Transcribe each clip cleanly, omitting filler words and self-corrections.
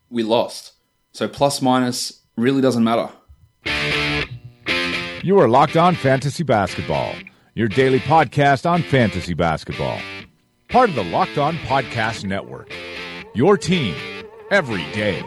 we lost. So plus minus really doesn't matter. You are Locked On Fantasy Basketball, your daily podcast on fantasy basketball. Part of the Locked On Podcast Network, your team every day.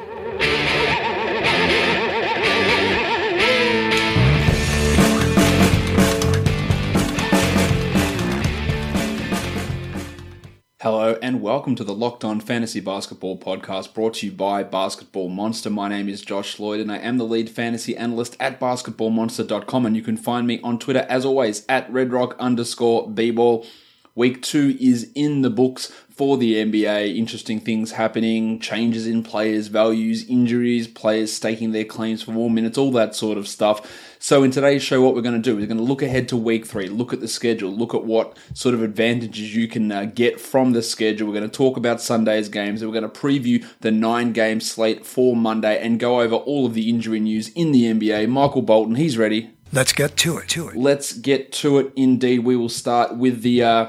Hello and welcome to the Locked On Fantasy Basketball podcast brought to you by Basketball Monster. My name is Josh Lloyd and I am the lead fantasy analyst at basketballmonster.com, and you can find me on Twitter as always at redrock_bball. Week 2 is in the books for the NBA. Interesting things happening, changes in players' values, injuries, players staking their claims for more minutes, all that sort of stuff. So in today's show, what we're going to do is we're going to look ahead to week 3, look at the schedule, look at what sort of advantages you can get from the schedule. We're going to talk about Sunday's games, and we're going to preview the 9-game slate for Monday and go over all of the injury news in the NBA. Michael Bolton, he's ready. Let's get to it. Let's get to it indeed. We will start with the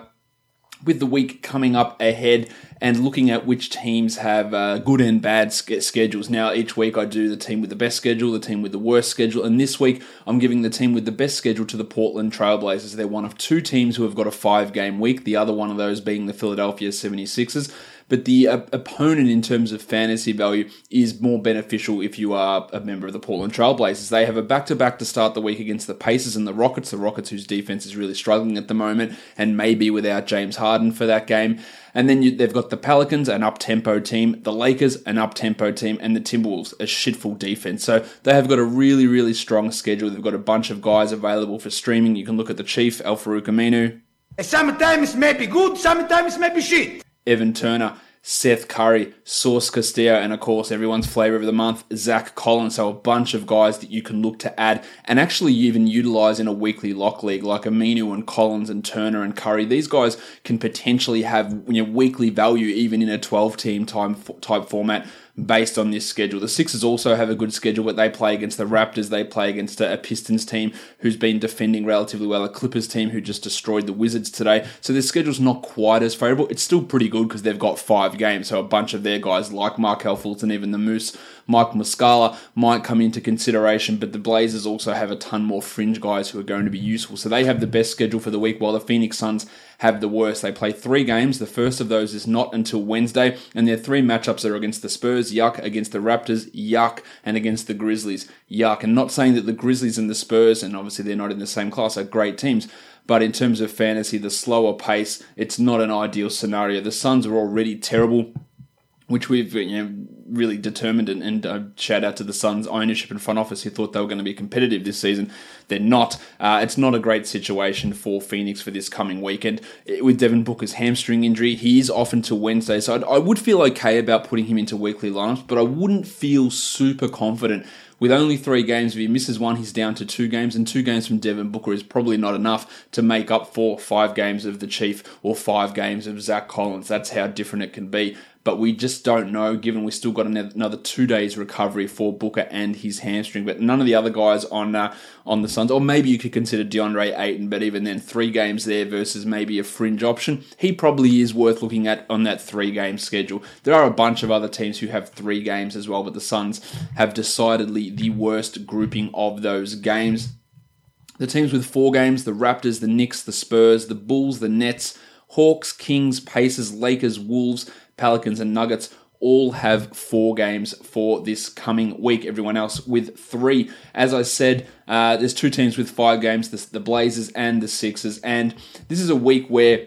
week coming up ahead and looking at which teams have good and bad schedules. Now, each week I do the team with the best schedule, the team with the worst schedule, and this week I'm giving the team with the best schedule to the Portland Trailblazers. They're one of 2 teams who have got a 5-game week, the other one of those being the Philadelphia 76ers. But the opponent in terms of fantasy value is more beneficial if you are a member of the Portland Trailblazers. They have a back-to-back to start the week against the Pacers and the Rockets whose defense is really struggling at the moment, and maybe without James Harden for that game. And then they've got the Pelicans, an up-tempo team, the Lakers, an up-tempo team, and the Timberwolves, a shitful defense. So they have got a really, really strong schedule. They've got a bunch of guys available for streaming. You can look at the Chief, Al-Farouq Aminu. Sometimes may be good, sometimes may be shit. Evan Turner, Seth Curry, Sauce Castillo, and of course everyone's flavor of the month, Zach Collins. So a bunch of guys that you can look to add and actually even utilize in a weekly lock league like Aminu and Collins and Turner and Curry. These guys can potentially have weekly value even in a 12-team type format based on this schedule. The Sixers also have a good schedule, but they play against the Raptors, they play against a Pistons team who's been defending relatively well, a Clippers team who just destroyed the Wizards today. So their schedule's not quite as favourable. It's still pretty good because they've got 5 games, so a bunch of their guys like Markelle Fultz and even the Moose, Mike Muscala, might come into consideration, but the Blazers also have a ton more fringe guys who are going to be useful. So they have the best schedule for the week, while the Phoenix Suns have the worst. They play 3 games. The first of those is not until Wednesday, and their 3 matchups are against the Spurs, yuck, against the Raptors, yuck, and against the Grizzlies, yuck. And not saying that the Grizzlies and the Spurs, and obviously they're not in the same class, are great teams, but in terms of fantasy, the slower pace, it's not an ideal scenario. The Suns are already terrible, which we've really determined, and shout out to the Suns ownership and front office who thought they were going to be competitive this season. They're not. It's not a great situation for Phoenix for this coming weekend. With Devin Booker's hamstring injury, he is off until Wednesday, so I would feel okay about putting him into weekly lineups, but I wouldn't feel super confident. With only 3 games, if he misses one, he's down to 2 games, and 2 games from Devin Booker is probably not enough to make up for 5 games of the Chief or 5 games of Zach Collins. That's how different it can be. But we just don't know, given we've still got another 2 days recovery for Booker and his hamstring. But none of the other guys on the Suns, or maybe you could consider DeAndre Ayton, but even then 3 games there versus maybe a fringe option, he probably is worth looking at on that 3-game schedule. There are a bunch of other teams who have 3 games as well, but the Suns have decidedly the worst grouping of those games. The teams with 4 games, the Raptors, the Knicks, the Spurs, the Bulls, the Nets, Hawks, Kings, Pacers, Lakers, Wolves, Pelicans and Nuggets all have 4 games for this coming week. Everyone else with 3. As I said, there's 2 teams with 5 games, the Blazers and the Sixers. And this is a week where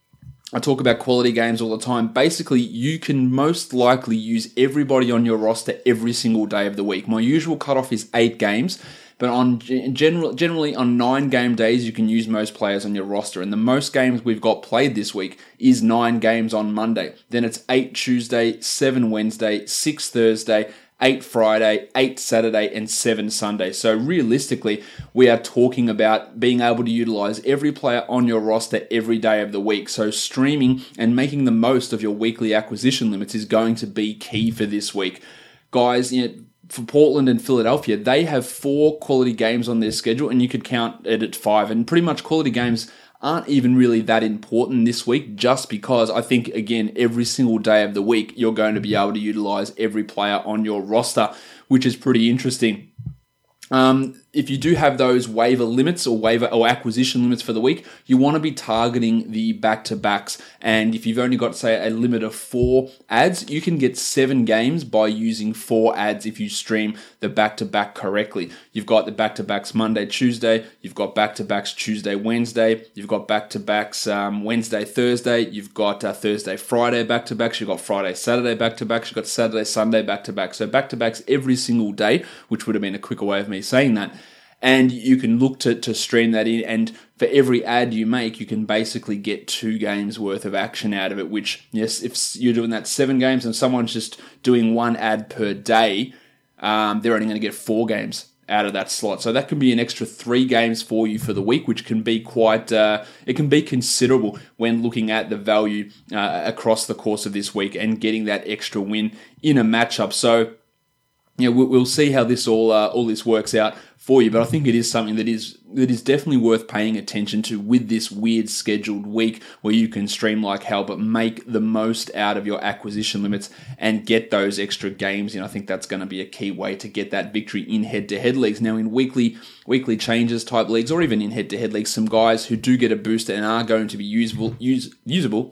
I talk about quality games all the time. Basically, you can most likely use everybody on your roster every single day of the week. My usual cutoff is 8 games. But on generally on 9 game days, you can use most players on your roster. And the most games we've got played this week is 9 games on Monday. Then it's 8 Tuesday, 7 Wednesday, 6 Thursday, 8 Friday, 8 Saturday, and 7 Sunday. So realistically, we are talking about being able to utilize every player on your roster every day of the week. So streaming and making the most of your weekly acquisition limits is going to be key for this week. Guys, for Portland and Philadelphia, they have 4 quality games on their schedule, and you could count it at 5. And pretty much quality games aren't even really that important this week, just because I think, again, every single day of the week, you're going to be able to utilize every player on your roster, which is pretty interesting. If you do have those waiver limits or acquisition limits for the week, you want to be targeting the back-to-backs. And if you've only got, say, a limit of 4 ads, you can get 7 games by using 4 ads if you stream the back-to-back correctly. You've got the back-to-backs Monday, Tuesday. You've got back-to-backs Tuesday, Wednesday. You've got back-to-backs Wednesday, Thursday. You've got Thursday, Friday back-to-backs. You've got Friday, Saturday back-to-backs. You've got Saturday, Sunday back-to-backs. So back-to-backs every single day, which would have been a quicker way of me saying that. And you can look to stream that in, and for every ad you make, you can basically get 2 games worth of action out of it, which, yes, if you're doing that 7 games and someone's just doing 1 ad per day, they're only going to get 4 games out of that slot. So that can be an extra 3 games for you for the week, which can be quite, it can be considerable when looking at the value across the course of this week and getting that extra win in a matchup. So, we'll see how this all this works out for you, but I think it is something that is definitely worth paying attention to with this weird scheduled week where you can stream like hell, but make the most out of your acquisition limits and get those extra games. I think that's going to be a key way to get that victory in head-to-head leagues. Now, in weekly changes type leagues, or even in head-to-head leagues, some guys who do get a booster and are going to be usable.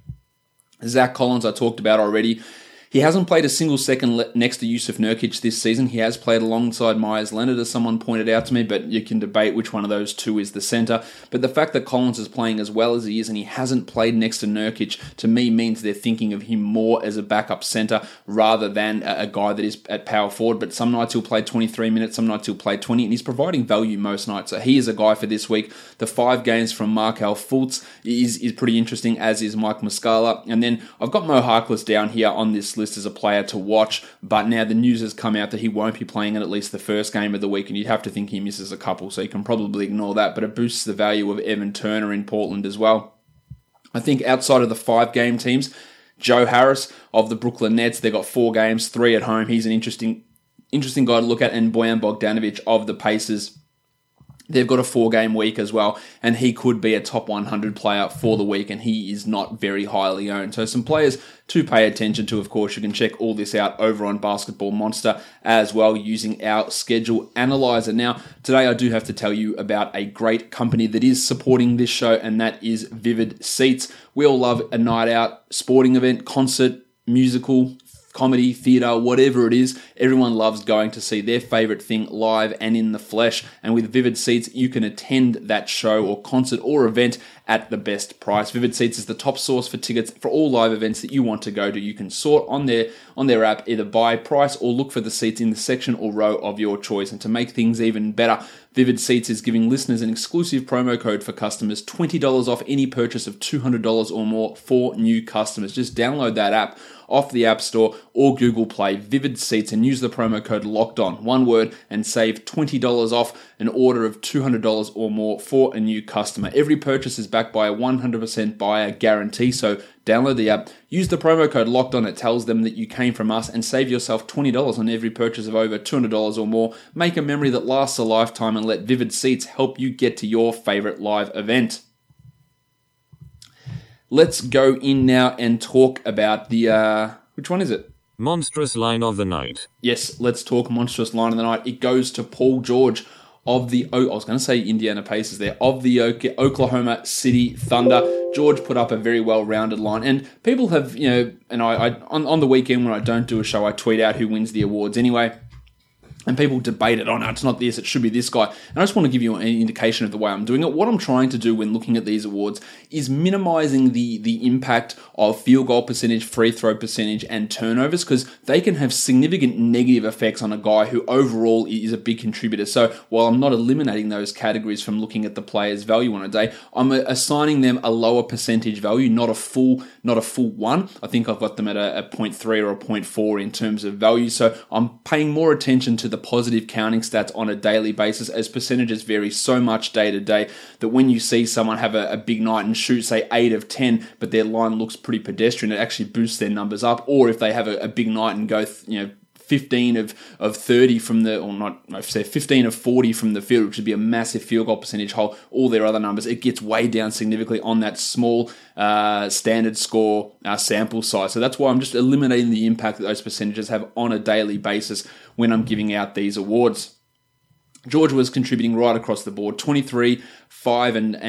Zach Collins, I talked about already. He hasn't played a single second next to Yusuf Nurkic this season. He has played alongside Myers Leonard, as someone pointed out to me, but you can debate which one of those two is the center. But the fact that Collins is playing as well as he is and he hasn't played next to Nurkic, to me, means they're thinking of him more as a backup center rather than a guy that is at power forward. But some nights he'll play 23 minutes, some nights he'll play 20, and he's providing value most nights. So he is a guy for this week. The 5 games from Markelle Fultz is pretty interesting, as is Mike Muscala. And then I've got Mo Harkless down here on this list as a player to watch, but now the news has come out that he won't be playing in at least the first game of the week, and you'd have to think he misses a couple, so you can probably ignore that, but it boosts the value of Evan Turner in Portland as well. I think outside of the 5-game teams, Joe Harris of the Brooklyn Nets, they've got 4 games, 3 at home. He's an interesting guy to look at, and Bojan Bogdanovic of the Pacers, they've got a 4-game week as well, and he could be a top 100 player for the week, and he is not very highly owned. So some players to pay attention to. Of course, you can check all this out over on Basketball Monster as well using our schedule analyzer. Now, today I do have to tell you about a great company that is supporting this show, and that is Vivid Seats. We all love a night out, sporting event, concert, musical, comedy, theatre, whatever it is. Everyone loves going to see their favourite thing live and in the flesh. And with Vivid Seats, you can attend that show or concert or event at the best price. Vivid Seats is the top source for tickets for all live events that you want to go to. You can sort on their app either by price or look for the seats in the section or row of your choice. And to make things even better, Vivid Seats is giving listeners an exclusive promo code for customers, $20 off any purchase of $200 or more for new customers. Just download that app off the App Store or Google Play, Vivid Seats, and use the promo code LOCKEDON, one word, and save $20 off an order of $200 or more for a new customer. Every purchase is backed by a 100% buyer guarantee, so download the app, use the promo code LOCKEDON, it tells them that you came from us, and save yourself $20 on every purchase of over $200 or more. Make a memory that lasts a lifetime and let Vivid Seats help you get to your favorite live event. Let's go in now and talk about the, which one is it? Monstrous line of the night. Yes, let's talk monstrous line of the night. It goes to Paul George of the, I was going to say Indiana Pacers there, of the Oklahoma City Thunder. George put up a very well-rounded line, and people have, and I on the weekend when I don't do a show, I tweet out who wins the awards anyway. And people debate it, no, it's not this, it should be this guy. And I just want to give you an indication of the way I'm doing it. What I'm trying to do when looking at these awards is minimizing the impact of field goal percentage, free throw percentage, and turnovers, because they can have significant negative effects on a guy who overall is a big contributor. So while I'm not eliminating those categories from looking at the player's value on a day, I'm assigning them a lower percentage value, not a full 1. I think I've got them at a 0.3 or a 0.4 in terms of value. So I'm paying more attention to the positive counting stats on a daily basis, as percentages vary so much day to day that when you see someone have a big night and shoot, say, 8 of 10, but their line looks pretty pedestrian, it actually boosts their numbers up. Or if they have a big night and go, 15 of 30 from the, or not, I say 15 of 40 from the field, which would be a massive field goal percentage hole. All their other numbers, it gets way down significantly on that small standard score sample size. So that's why I'm just eliminating the impact that those percentages have on a daily basis when I'm giving out these awards. George was contributing right across the board, 23, 4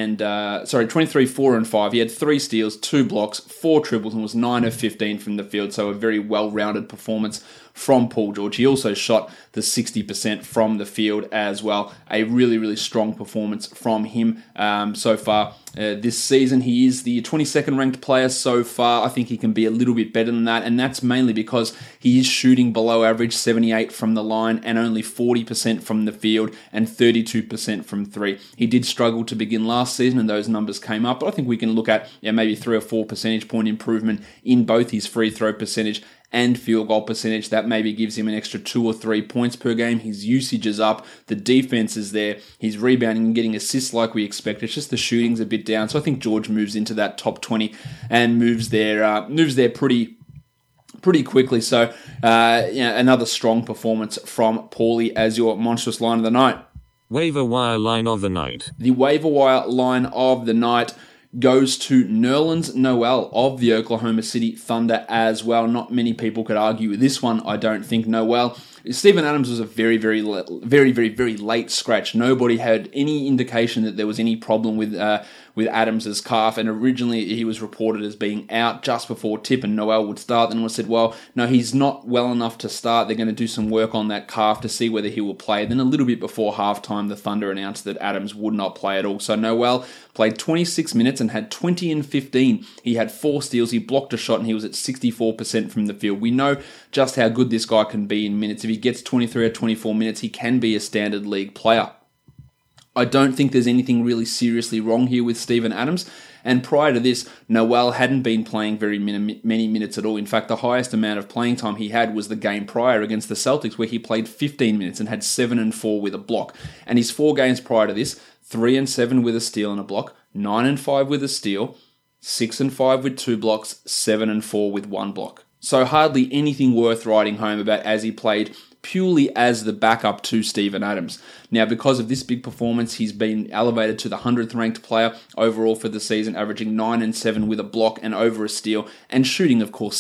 and 5. He had 3 steals, 2 blocks, 4 triples, and was 9 of 15 from the field. So a very well-rounded performance from Paul George. He also shot the 60% from the field as well. A really, really strong performance from him so far this season. He is the 22nd ranked player so far. I think he can be a little bit better than that, and that's mainly because he is shooting below average, 78 from the line and only 40% from the field and 32% from 3. He did struggle to begin last season, and those numbers came up, but I think we can look at maybe 3 or 4 percentage point improvement in both his free throw percentage and field goal percentage. That maybe gives him an extra 2 or 3 points per game. His usage is up. The defense is there. He's rebounding and getting assists like we expect. It's just the shooting's a bit down. So I think George moves into that top 20 and moves there pretty quickly. So another strong performance from Paulie as your monstrous line of the night. Waiver wire line of the night. The waiver wire line of the night goes to Nerlens Noel of the Oklahoma City Thunder as well. Not many people could argue with this one, I don't think. Noel. Steven Adams was a very late scratch. Nobody had any indication that there was any problem with Adams' calf, and originally he was reported as being out just before tip and Noel would start. Then it was said, well, no, he's not well enough to start. They're going to do some work on that calf to see whether he will play. Then a little bit before halftime, the Thunder announced that Adams would not play at all. So Noel played 26 minutes and had 20 and 15. He had 4 steals, he blocked a shot, and he was at 64% from the field. We know just how good this guy can be in minutes. If he gets 23 or 24 minutes, he can be a standard league player. I don't think there's anything really seriously wrong here with Steven Adams. And prior to this, Noel hadn't been playing very many minutes at all. In fact, the highest amount of playing time he had was the game prior against the Celtics, where he played 15 minutes and had 7 and 4 with a block. And his 4 games prior to this, 3 and 7 with a steal and a block, 9 and 5 with a steal, 6 and 5 with 2 blocks, 7 and 4 with 1 block. So hardly anything worth writing home about as he played purely as the backup to Steven Adams. Now, because of this big performance, he's been elevated to the 100th ranked player overall for the season, averaging 9 and 7 with a block and over a steal, and shooting, of course,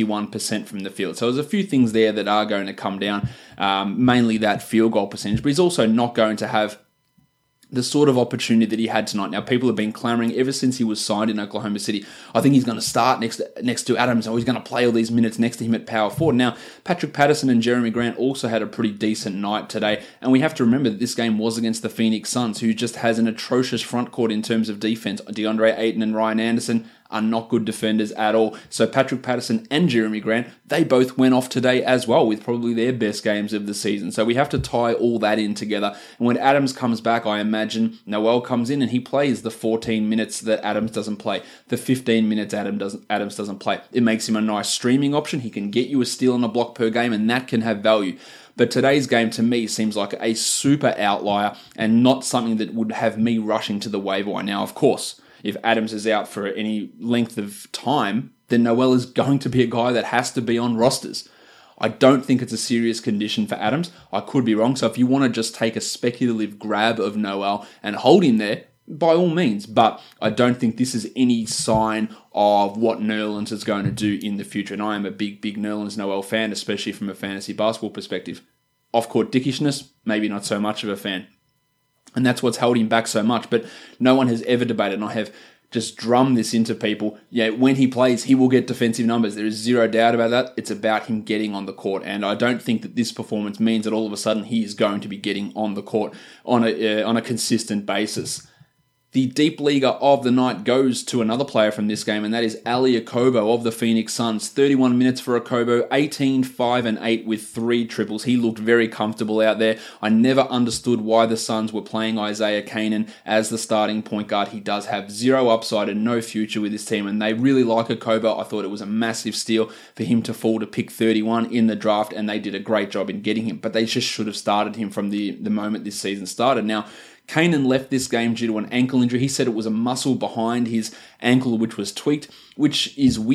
71% from the field. So there's a few things there that are going to come down, mainly that field goal percentage, but he's also not going to have the sort of opportunity that he had tonight. Now, people have been clamoring ever since he was signed in Oklahoma City. I think he's going to start next to Adams, or he's going to play all these minutes next to him at power forward. Now, Patrick Patterson and Jeremy Grant also had a pretty decent night today, and we have to remember that this game was against the Phoenix Suns, who just has an atrocious front court in terms of defense. DeAndre Ayton and Ryan Anderson are not good defenders at all. So Patrick Patterson and Jeremy Grant, they both went off today as well with probably their best games of the season. So we have to tie all that in together. And when Adams comes back, I imagine Noel comes in and he plays the 14 minutes that Adams doesn't play, the 15 minutes Adams doesn't play. It makes him a nice streaming option. He can get you a steal and a block per game, and that can have value. But today's game to me seems like a super outlier and not something that would have me rushing to the waiver wire. Now, of course, if Adams is out for any length of time, then Noel is going to be a guy that has to be on rosters. I don't think it's a serious condition for Adams. I could be wrong. So if you want to just take a speculative grab of Noel and hold him there, by all means. But I don't think this is any sign of what Nerlens is going to do in the future. And I am a big Nerlens Noel fan, especially from a fantasy basketball perspective. Off-court dickishness, maybe not so much of a fan. And that's what's held him back so much. But no one has ever debated, and I have just drummed this into people. Yeah, when he plays, he will get defensive numbers. There is zero doubt about that. It's about him getting on the court. And I don't think that this performance means that all of a sudden he is going to be getting on the court on a consistent basis. The deep leaguer of the night goes to another player from this game, and that is Ali Okobo of the Phoenix Suns. 31 minutes for Okobo, 18, 5, and 8 with 3 triples. He looked very comfortable out there. I never understood why the Suns were playing Isaiah Canaan as the starting point guard. He does have zero upside and no future with this team, and they really like Okobo. I thought it was a massive steal for him to fall to pick 31 in the draft, and they did a great job in getting him, but they just should have started him from the moment this season started. Now, Canaan left this game due to an ankle injury. He said it was a muscle behind his ankle which was tweaked, which is weird.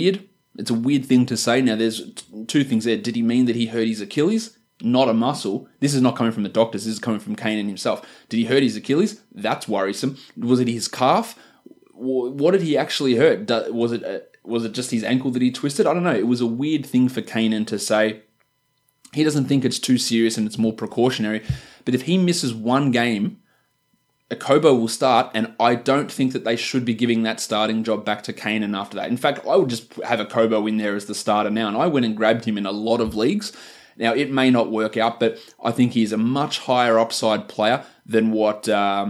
It's a weird thing to say. Now, there's two things there. Did he mean that he hurt his Achilles? Not a muscle. This is not coming from the doctors. This is coming from Keinan himself. Did he hurt his Achilles? That's worrisome. Was it his calf? What did he actually hurt? Was it just his ankle that he twisted? I don't know. It was a weird thing for Keinan to say. He doesn't think it's too serious and it's more precautionary. But if he misses one game, Okobo will start, and I don't think that they should be giving that starting job back to Keinan after that. In fact, I would just have Okobo in there as the starter now, and I went and grabbed him in a lot of leagues. Now, it may not work out, but I think he's a much higher upside player than what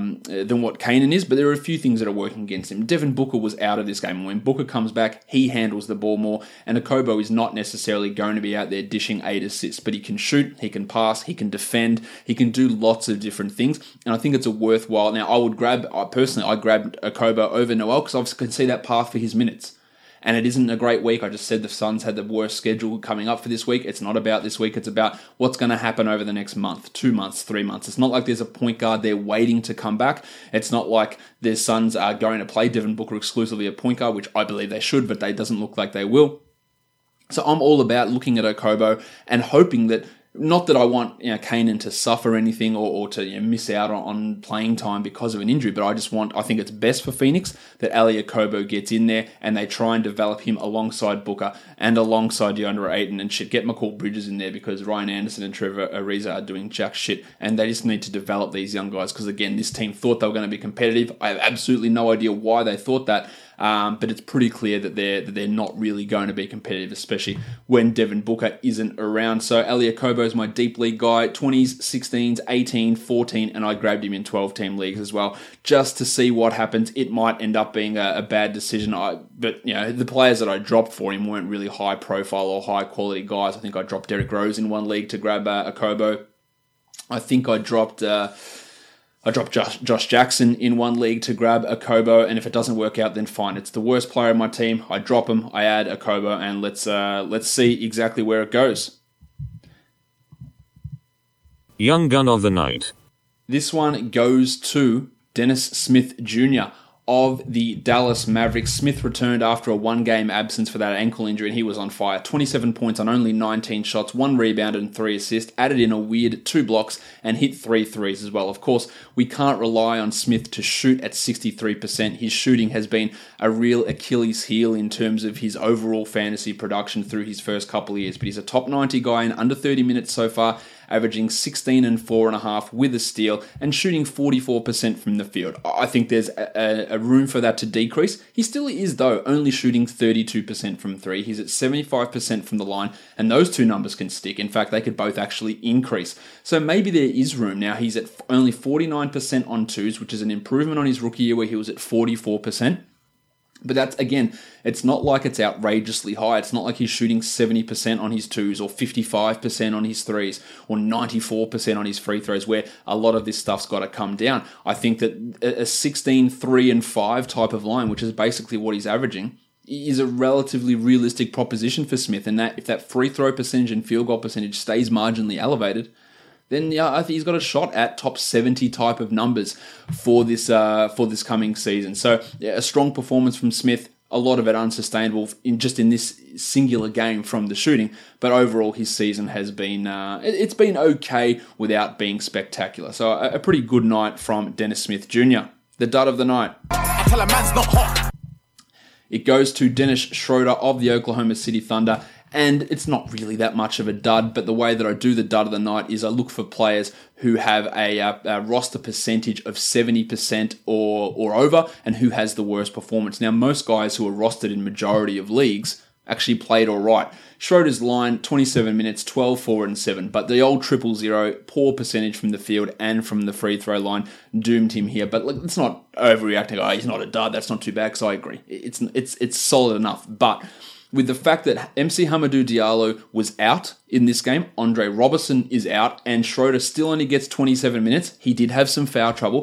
Keinan is, but there are a few things that are working against him. Devin Booker was out of this game, and when Booker comes back, he handles the ball more, and Okobo is not necessarily going to be out there dishing 8 assists, but he can shoot, he can pass, he can defend, he can do lots of different things, and I think it's a worthwhile. Now, I grabbed Okobo over Noel because I can see that path for his minutes. And it isn't a great week. I just said the Suns had the worst schedule coming up for this week. It's not about this week. It's about what's going to happen over the next month, 2 months, 3 months. It's not like there's a point guard there waiting to come back. It's not like the Suns are going to play Devin Booker exclusively a point guard, which I believe they should, but they doesn't look like they will. So I'm all about looking at Okobo and hoping that, not that I want Keinan to suffer anything or to miss out on playing time because of an injury, but I think it's best for Phoenix that Ali Okobo gets in there and they try and develop him alongside Booker and alongside DeAndre Ayton and shit. Get McCall Bridges in there because Ryan Anderson and Trevor Ariza are doing jack shit, and they just need to develop these young guys because, again, this team thought they were going to be competitive. I have absolutely no idea why they thought that. But it's pretty clear that they're not really going to be competitive, especially when Devin Booker isn't around. So Ali Okobo is my deep league guy, 20s, 16s, 18, 14, and I grabbed him in 12-team leagues as well, just to see what happens. It might end up being a bad decision, but the players that I dropped for him weren't really high profile or high quality guys. I think I dropped Derrick Rose in one league to grab Okobo. I think I dropped Josh Jackson in one league to grab Okobo, and if it doesn't work out, then fine. It's the worst player in my team. I drop him, I add Okobo, and let's see exactly where it goes. Young Gun of the Night. This one goes to Dennis Smith Jr. of the Dallas Mavericks. Smith returned after a one-game absence for that ankle injury, and he was on fire. 27 points on only 19 shots, 1 rebound and 3 assists, added in a weird 2 blocks, and hit 3 threes as well. Of course, we can't rely on Smith to shoot at 63%. His shooting has been a real Achilles heel in terms of his overall fantasy production through his first couple of years, but he's a top 90 guy in under 30 minutes so far, averaging 16 and 4.5 with a steal and shooting 44% from the field. I think there's a room for that to decrease. He still is, though, only shooting 32% from 3. He's at 75% from the line, and those two numbers can stick. In fact, they could both actually increase. So maybe there is room. Now, he's at only 49% on 2s, which is an improvement on his rookie year where he was at 44%. But that's, again, it's not like it's outrageously high. It's not like he's shooting 70% on his 2s or 55% on his 3s or 94% on his free throws, where a lot of this stuff's got to come down. I think that a 16, 3, and 5 type of line, which is basically what he's averaging, is a relatively realistic proposition for Smith. And that if that free throw percentage and field goal percentage stays marginally elevated, then I think he's got a shot at top 70 type of numbers for this coming season. So a strong performance from Smith, a lot of it unsustainable in this singular game from the shooting, but overall his season has been it's been okay without being spectacular. So a pretty good night from Dennis Smith Jr. The dud of the night. I tell a man's not hot. It goes to Dennis Schroeder of the Oklahoma City Thunder. And it's not really that much of a dud, but the way that I do the dud of the night is I look for players who have a roster percentage of 70% or over, and who has the worst performance. Now, most guys who are rostered in majority of leagues actually played all right. Schroeder's line, 27 minutes, 12, 4, and 7. But the old 0-0, poor percentage from the field and from the free throw line, doomed him here. But let's not overreacting. Oh, he's not a dud. That's not too bad, because I agree. It's solid enough. But with the fact that MC Hamidou Diallo was out in this game, Andre Robertson is out, and Schroeder still only gets 27 minutes. He did have some foul trouble.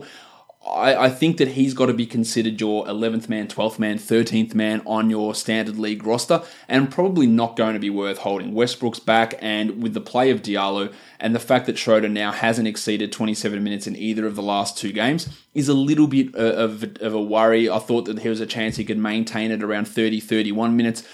I think that he's got to be considered your 11th man, 12th man, 13th man on your standard league roster, and probably not going to be worth holding. Westbrook's back, and with the play of Diallo and the fact that Schroeder now hasn't exceeded 27 minutes in either of the last 2 games is a little bit of a worry. I thought that there was a chance he could maintain it around 30, 31 minutes.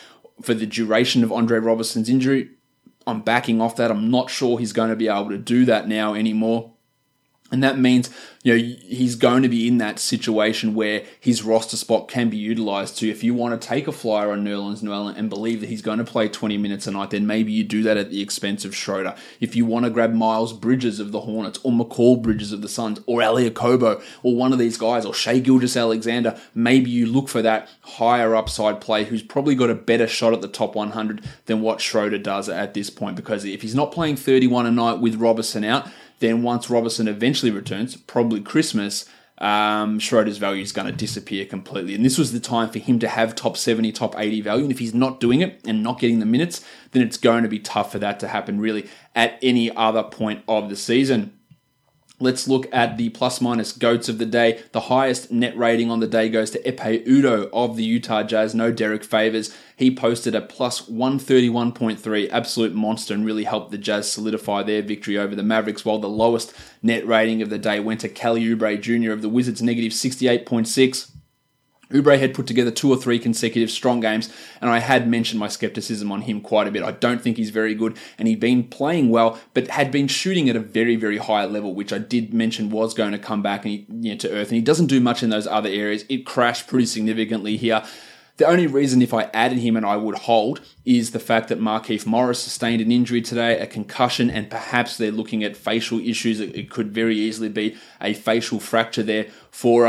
for the duration of Andre Robertson's injury. I'm backing off that. I'm not sure he's going to be able to do that now anymore. And that means, he's going to be in that situation where his roster spot can be utilised to. If you want to take a flyer on Nerlens Noel and believe that he's going to play 20 minutes a night, then maybe you do that at the expense of Schroeder. If you want to grab Miles Bridges of the Hornets, or McCall Bridges of the Suns, or Elie Okobo, or one of these guys, or Shai Gilgeous-Alexander, maybe you look for that higher upside play who's probably got a better shot at the top 100 than what Schroeder does at this point. Because if he's not playing 31 a night with Robertson out, then once Robertson eventually returns, probably Christmas, Schroeder's value is going to disappear completely. And this was the time for him to have top 70, top 80 value. And if he's not doing it and not getting the minutes, then it's going to be tough for that to happen really at any other point of the season. Let's look at the plus-minus GOATs of the day. The highest net rating on the day goes to Ekpe Udoh of the Utah Jazz. No Derek Favors. He posted a plus 131.3, absolute monster, and really helped the Jazz solidify their victory over the Mavericks, while the lowest net rating of the day went to Kelly Oubre Jr. of the Wizards, negative 68.6. Oubre had put together 2 or 3 consecutive strong games, and I had mentioned my skepticism on him quite a bit. I don't think he's very good, and he'd been playing well, but had been shooting at a very, very high level, which I did mention was going to come back to earth, and he doesn't do much in those other areas. It crashed pretty significantly here. The only reason if I added him and I would hold is the fact that Markieff Morris sustained an injury today, a concussion, and perhaps they're looking at facial issues. It could very easily be a facial fracture there for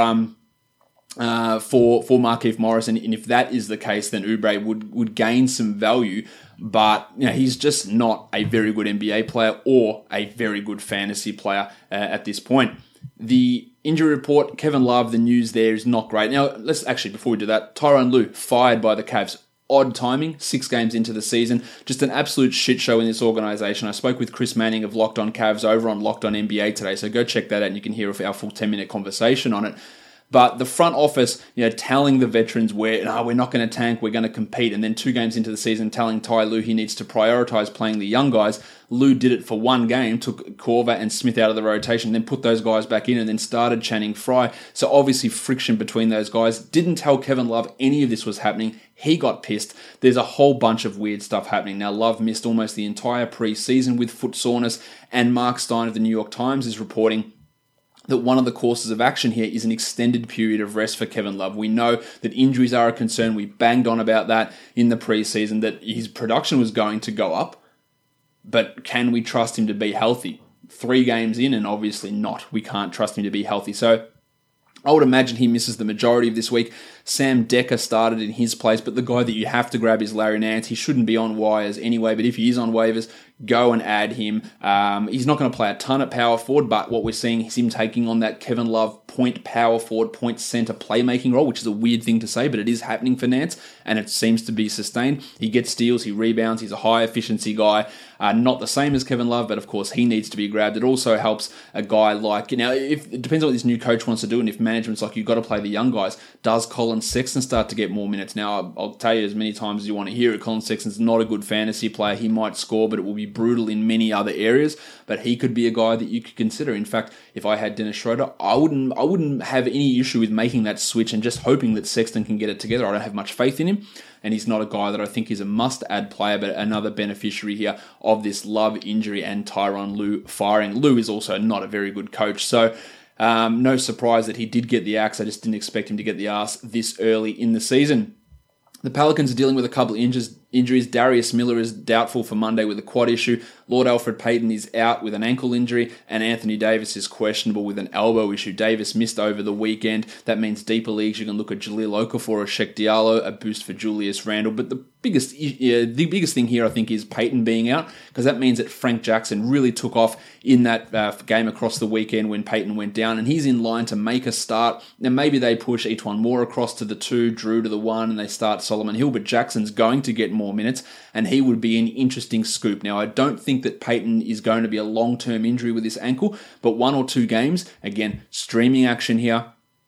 Markieff Morris, and if that is the case, then Oubre would gain some value, but he's just not a very good NBA player or a very good fantasy player at this point. The injury report, Kevin Love, the news there is not great. Now, let's actually, before we do that, Tyronn Lue fired by the Cavs. Odd timing, 6 games into the season. Just an absolute shit show in this organisation. I spoke with Chris Manning of Locked On Cavs over on Locked On NBA today, so go check that out and you can hear our full 10-minute conversation on it. But the front office, telling the veterans we're not going to tank, we're going to compete. And then 2 games into the season, telling Ty Lue he needs to prioritise playing the young guys. Lue did it for 1 game, took Korver and Smith out of the rotation, then put those guys back in and then started Channing Frye. So obviously friction between those guys. Didn't tell Kevin Love any of this was happening. He got pissed. There's a whole bunch of weird stuff happening. Now, Love missed almost the entire preseason with foot soreness, and Mark Stein of the New York Times is reporting that one of the courses of action here is an extended period of rest for Kevin Love. We know that injuries are a concern. We banged on about that in the preseason, that his production was going to go up, but can we trust him to be healthy? 3 games in, and obviously not. We can't trust him to be healthy. So I would imagine he misses the majority of this week. Sam Decker started in his place, but the guy that you have to grab is Larry Nance. He shouldn't be on wires anyway, but if he is on waivers, go and add him. He's not going to play a ton at power forward, but what we're seeing is him taking on that Kevin Love point power forward, point center playmaking role, which is a weird thing to say, but it is happening for Nance, and it seems to be sustained. He gets steals, he rebounds, he's a high efficiency guy. Not the same as Kevin Love, but of course he needs to be grabbed. It also helps a guy like, if it depends on what this new coach wants to do, and if management's like, you've got to play the young guys, does Colin Sexton start to get more minutes? Now, I'll tell you as many times as you want to hear it, Colin Sexton's not a good fantasy player. He might score, but it will be brutal in many other areas, but he could be a guy that you could consider. In fact, if I had Dennis Schroeder, I wouldn't have any issue with making that switch and just hoping that Sexton can get it together. I don't have much faith in him, and he's not a guy that I think is a must-add player, but another beneficiary here of this Love injury and Tyronn Lue firing. Lue is also not a very good coach, so no surprise that he did get the axe. I just didn't expect him to get the ass this early in the season. The Pelicans are dealing with a couple of injuries. Darius Miller is doubtful for Monday with a quad issue. Lord Alfred Payton is out with an ankle injury, and Anthony Davis is questionable with an elbow issue. Davis missed over the weekend. That means deeper leagues, you can look at Jahlil Okafor or Sheik Diallo, a boost for Julius Randle. But the biggest thing here, I think, is Payton being out, because that means that Frank Jackson really took off in that game across the weekend when Payton went down, and he's in line to make a start. Then maybe they push Etuan Moore across to the 2, Drew to the 1, and they start Solomon Hill, but Jackson's going to get more minutes, and he would be an interesting scoop. Now, I don't think that Payton is going to be a long-term injury with this ankle, but 1 or 2 games, again, streaming action here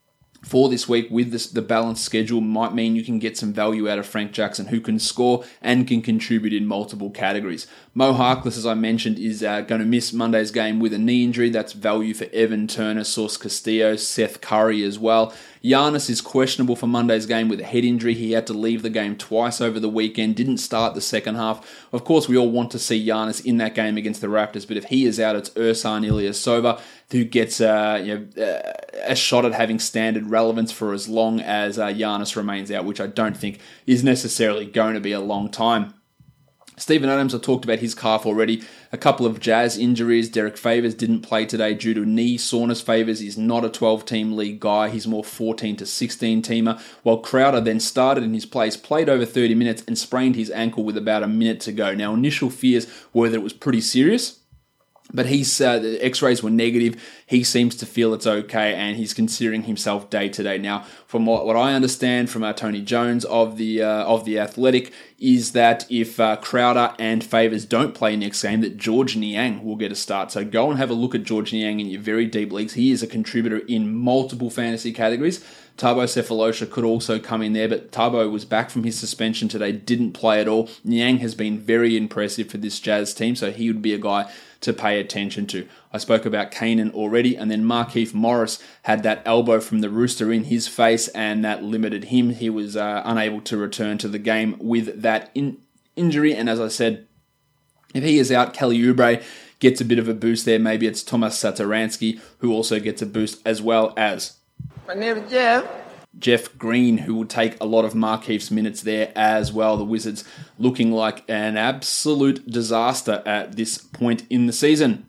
for this week with the balanced schedule might mean you can get some value out of Frank Jackson, who can score and can contribute in multiple categories. Mo Harkless, as I mentioned, is going to miss Monday's game with a knee injury. That's value for Evan Turner, Source Castillo, Seth Curry as well. Giannis is questionable for Monday's game with a head injury. He had to leave the game twice over the weekend, didn't start the second half. Of course, we all want to see Giannis in that game against the Raptors, but if he is out, it's Ersan Ilyasova who gets a shot at having standard relevance for as long as Giannis remains out, which I don't think is necessarily going to be a long time. Steven Adams, I talked about his calf already. A couple of Jazz injuries. Derek Favors didn't play today due to knee soreness. Favors is not a 12-team league guy. He's more 14 to 16 teamer. While Crowder then started in his place, played over 30 minutes and sprained his ankle with about a minute to go. Now, initial fears were that it was pretty serious, but the x-rays were negative. He seems to feel it's okay, and he's considering himself day-to-day. Now, from what I understand from Tony Jones of the Athletic, is that if Crowder and Favors don't play next game, that George Niang will get a start. So go and have a look at George Niang in your very deep leagues. He is a contributor in multiple fantasy categories. Tabo Cephalosha could also come in there, but Tabo was back from his suspension today, didn't play at all. Niang has been very impressive for this Jazz team, so he would be a guy to pay attention to. I spoke about Kanan already, and then Markieff Morris had that elbow from the Rooster in his face, and that limited him. He was unable to return to the game with that injury, and as I said, if he is out, Kelly Oubre gets a bit of a boost there. Maybe it's Thomas Satoransky, who also gets a boost, as well as My name is Jeff Green, who will take a lot of Markieff's minutes there as well. The Wizards looking like an absolute disaster at this point in the season.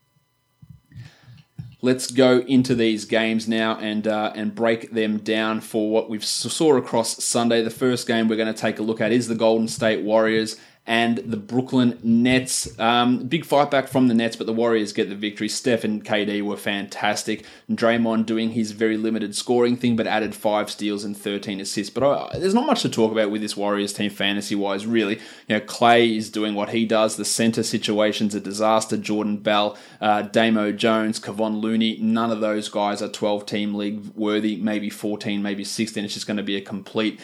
Let's go into these games now and break them down for what we saw across Sunday. The first game we're going to take a look at is the Golden State Warriors and the Brooklyn Nets. Big fight back from the Nets, but the Warriors get the victory. Steph and KD were fantastic. Draymond doing his very limited scoring thing, but added 5 steals and 13 assists. But there's not much to talk about with this Warriors team fantasy-wise, really. Clay is doing what he does. The center situation's a disaster. Jordan Bell, Damo Jones, Kevon Looney, none of those guys are 12-team league worthy. Maybe 14, maybe 16. It's just going to be a complete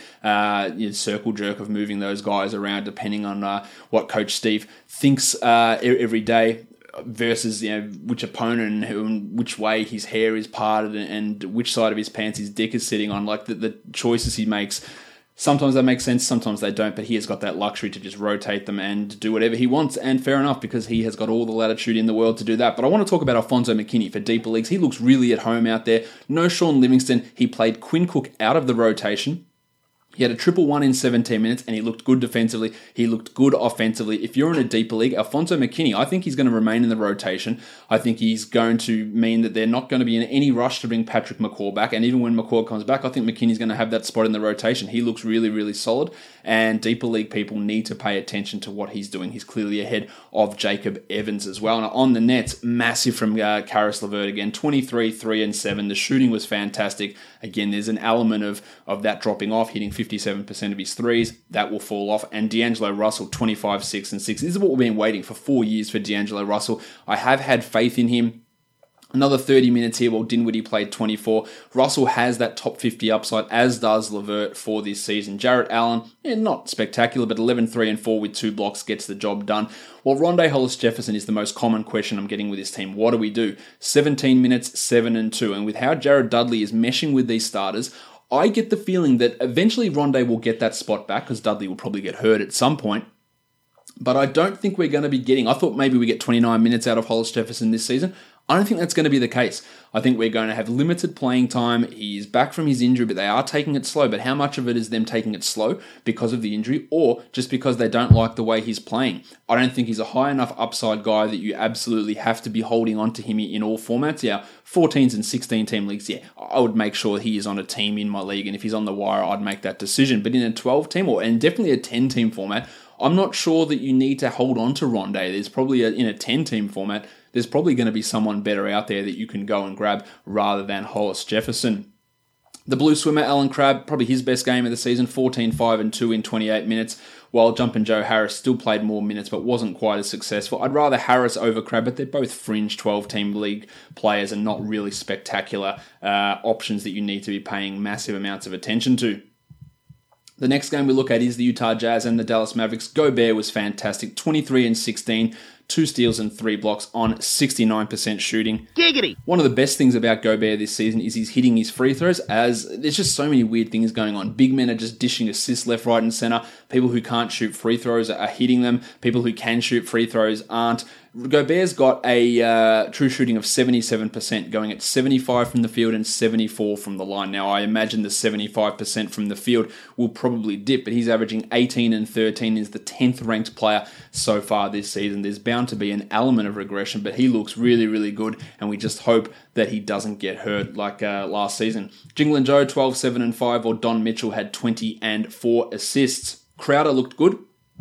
circle jerk of moving those guys around, depending on what Coach Steve thinks every day versus which opponent and which way his hair is parted and which side of his pants his dick is sitting on. Like the choices he makes, sometimes they make sense, sometimes they don't, but he has got that luxury to just rotate them and do whatever he wants, and fair enough, because he has got all the latitude in the world to do that. But I want to talk about Alfonso McKinney for deeper leagues. He looks really at home out there. No Sean Livingston. He played Quinn Cook out of the rotation. He had a 1-1 in 17 minutes, and he looked good defensively. He looked good offensively. If you're in a deeper league, Alfonso McKinney, I think he's going to remain in the rotation. I think he's going to mean that they're not going to be in any rush to bring Patrick McCaw back. And even when McCaw comes back, I think McKinney's going to have that spot in the rotation. He looks really, really solid. And deeper league people need to pay attention to what he's doing. He's clearly ahead of Jacob Evans as well. And on the Nets, massive from Karis LeVert again. 23, 3, and 7. The shooting was fantastic. Again, there's an element of that dropping off, hitting 57% of his threes. That will fall off. And D'Angelo Russell, 25, 6, and 6. This is what we've been waiting for 4 years for D'Angelo Russell. I have had faith in him. Another 30 minutes here while Dinwiddie played 24. Russell has that top 50 upside, as does LeVert for this season. Jarrett Allen, not spectacular, but 11, 3, and 4 with 2 blocks gets the job done. While Rondae Hollis-Jefferson is the most common question I'm getting with this team. What do we do? 17 minutes, 7 and 2. And with how Jared Dudley is meshing with these starters, I get the feeling that eventually Rondae will get that spot back, because Dudley will probably get hurt at some point. But I don't think we're going to be getting... I thought maybe we get 29 minutes out of Hollis-Jefferson this season. I don't think that's going to be the case. I think we're going to have limited playing time. He's back from his injury, but they are taking it slow. But how much of it is them taking it slow because of the injury, or just because they don't like the way he's playing? I don't think he's a high enough upside guy that you absolutely have to be holding on to him in all formats. Yeah, 14s and 16 team leagues, yeah, I would make sure he is on a team in my league, and if he's on the wire, I'd make that decision. But in a 12 team, and definitely a 10 team format, I'm not sure that you need to hold on to Rondae. There's probably, in a 10 team format, there's probably going to be someone better out there that you can go and grab rather than Hollis-Jefferson. The blue swimmer, Alan Crabb, probably his best game of the season, 14, 5, and 2 in 28 minutes, while Jumpin' Joe Harris still played more minutes but wasn't quite as successful. I'd rather Harris over Crabb, but they're both fringe 12-team league players and not really spectacular options that you need to be paying massive amounts of attention to. The next game we look at is the Utah Jazz and the Dallas Mavericks. Gobert was fantastic, 23 and 16, 2 steals and 3 blocks on 69% shooting. Giggity! One of the best things about Gobert this season is he's hitting his free throws, as there's just so many weird things going on. Big men are just dishing assists left, right, and center. People who can't shoot free throws are hitting them. People who can shoot free throws aren't. Gobert's got a true shooting of 77%, going at 75 from the field and 74 from the line. Now, I imagine the 75% from the field will probably dip, but he's averaging 18 and 13, is the 10th ranked player so far this season. There's bound to be an element of regression, but he looks really, really good, and we just hope that he doesn't get hurt like last season. Jingle and Joe, 12, 7, and 5, or Don Mitchell had 20 and 4 assists. Crowder looked good.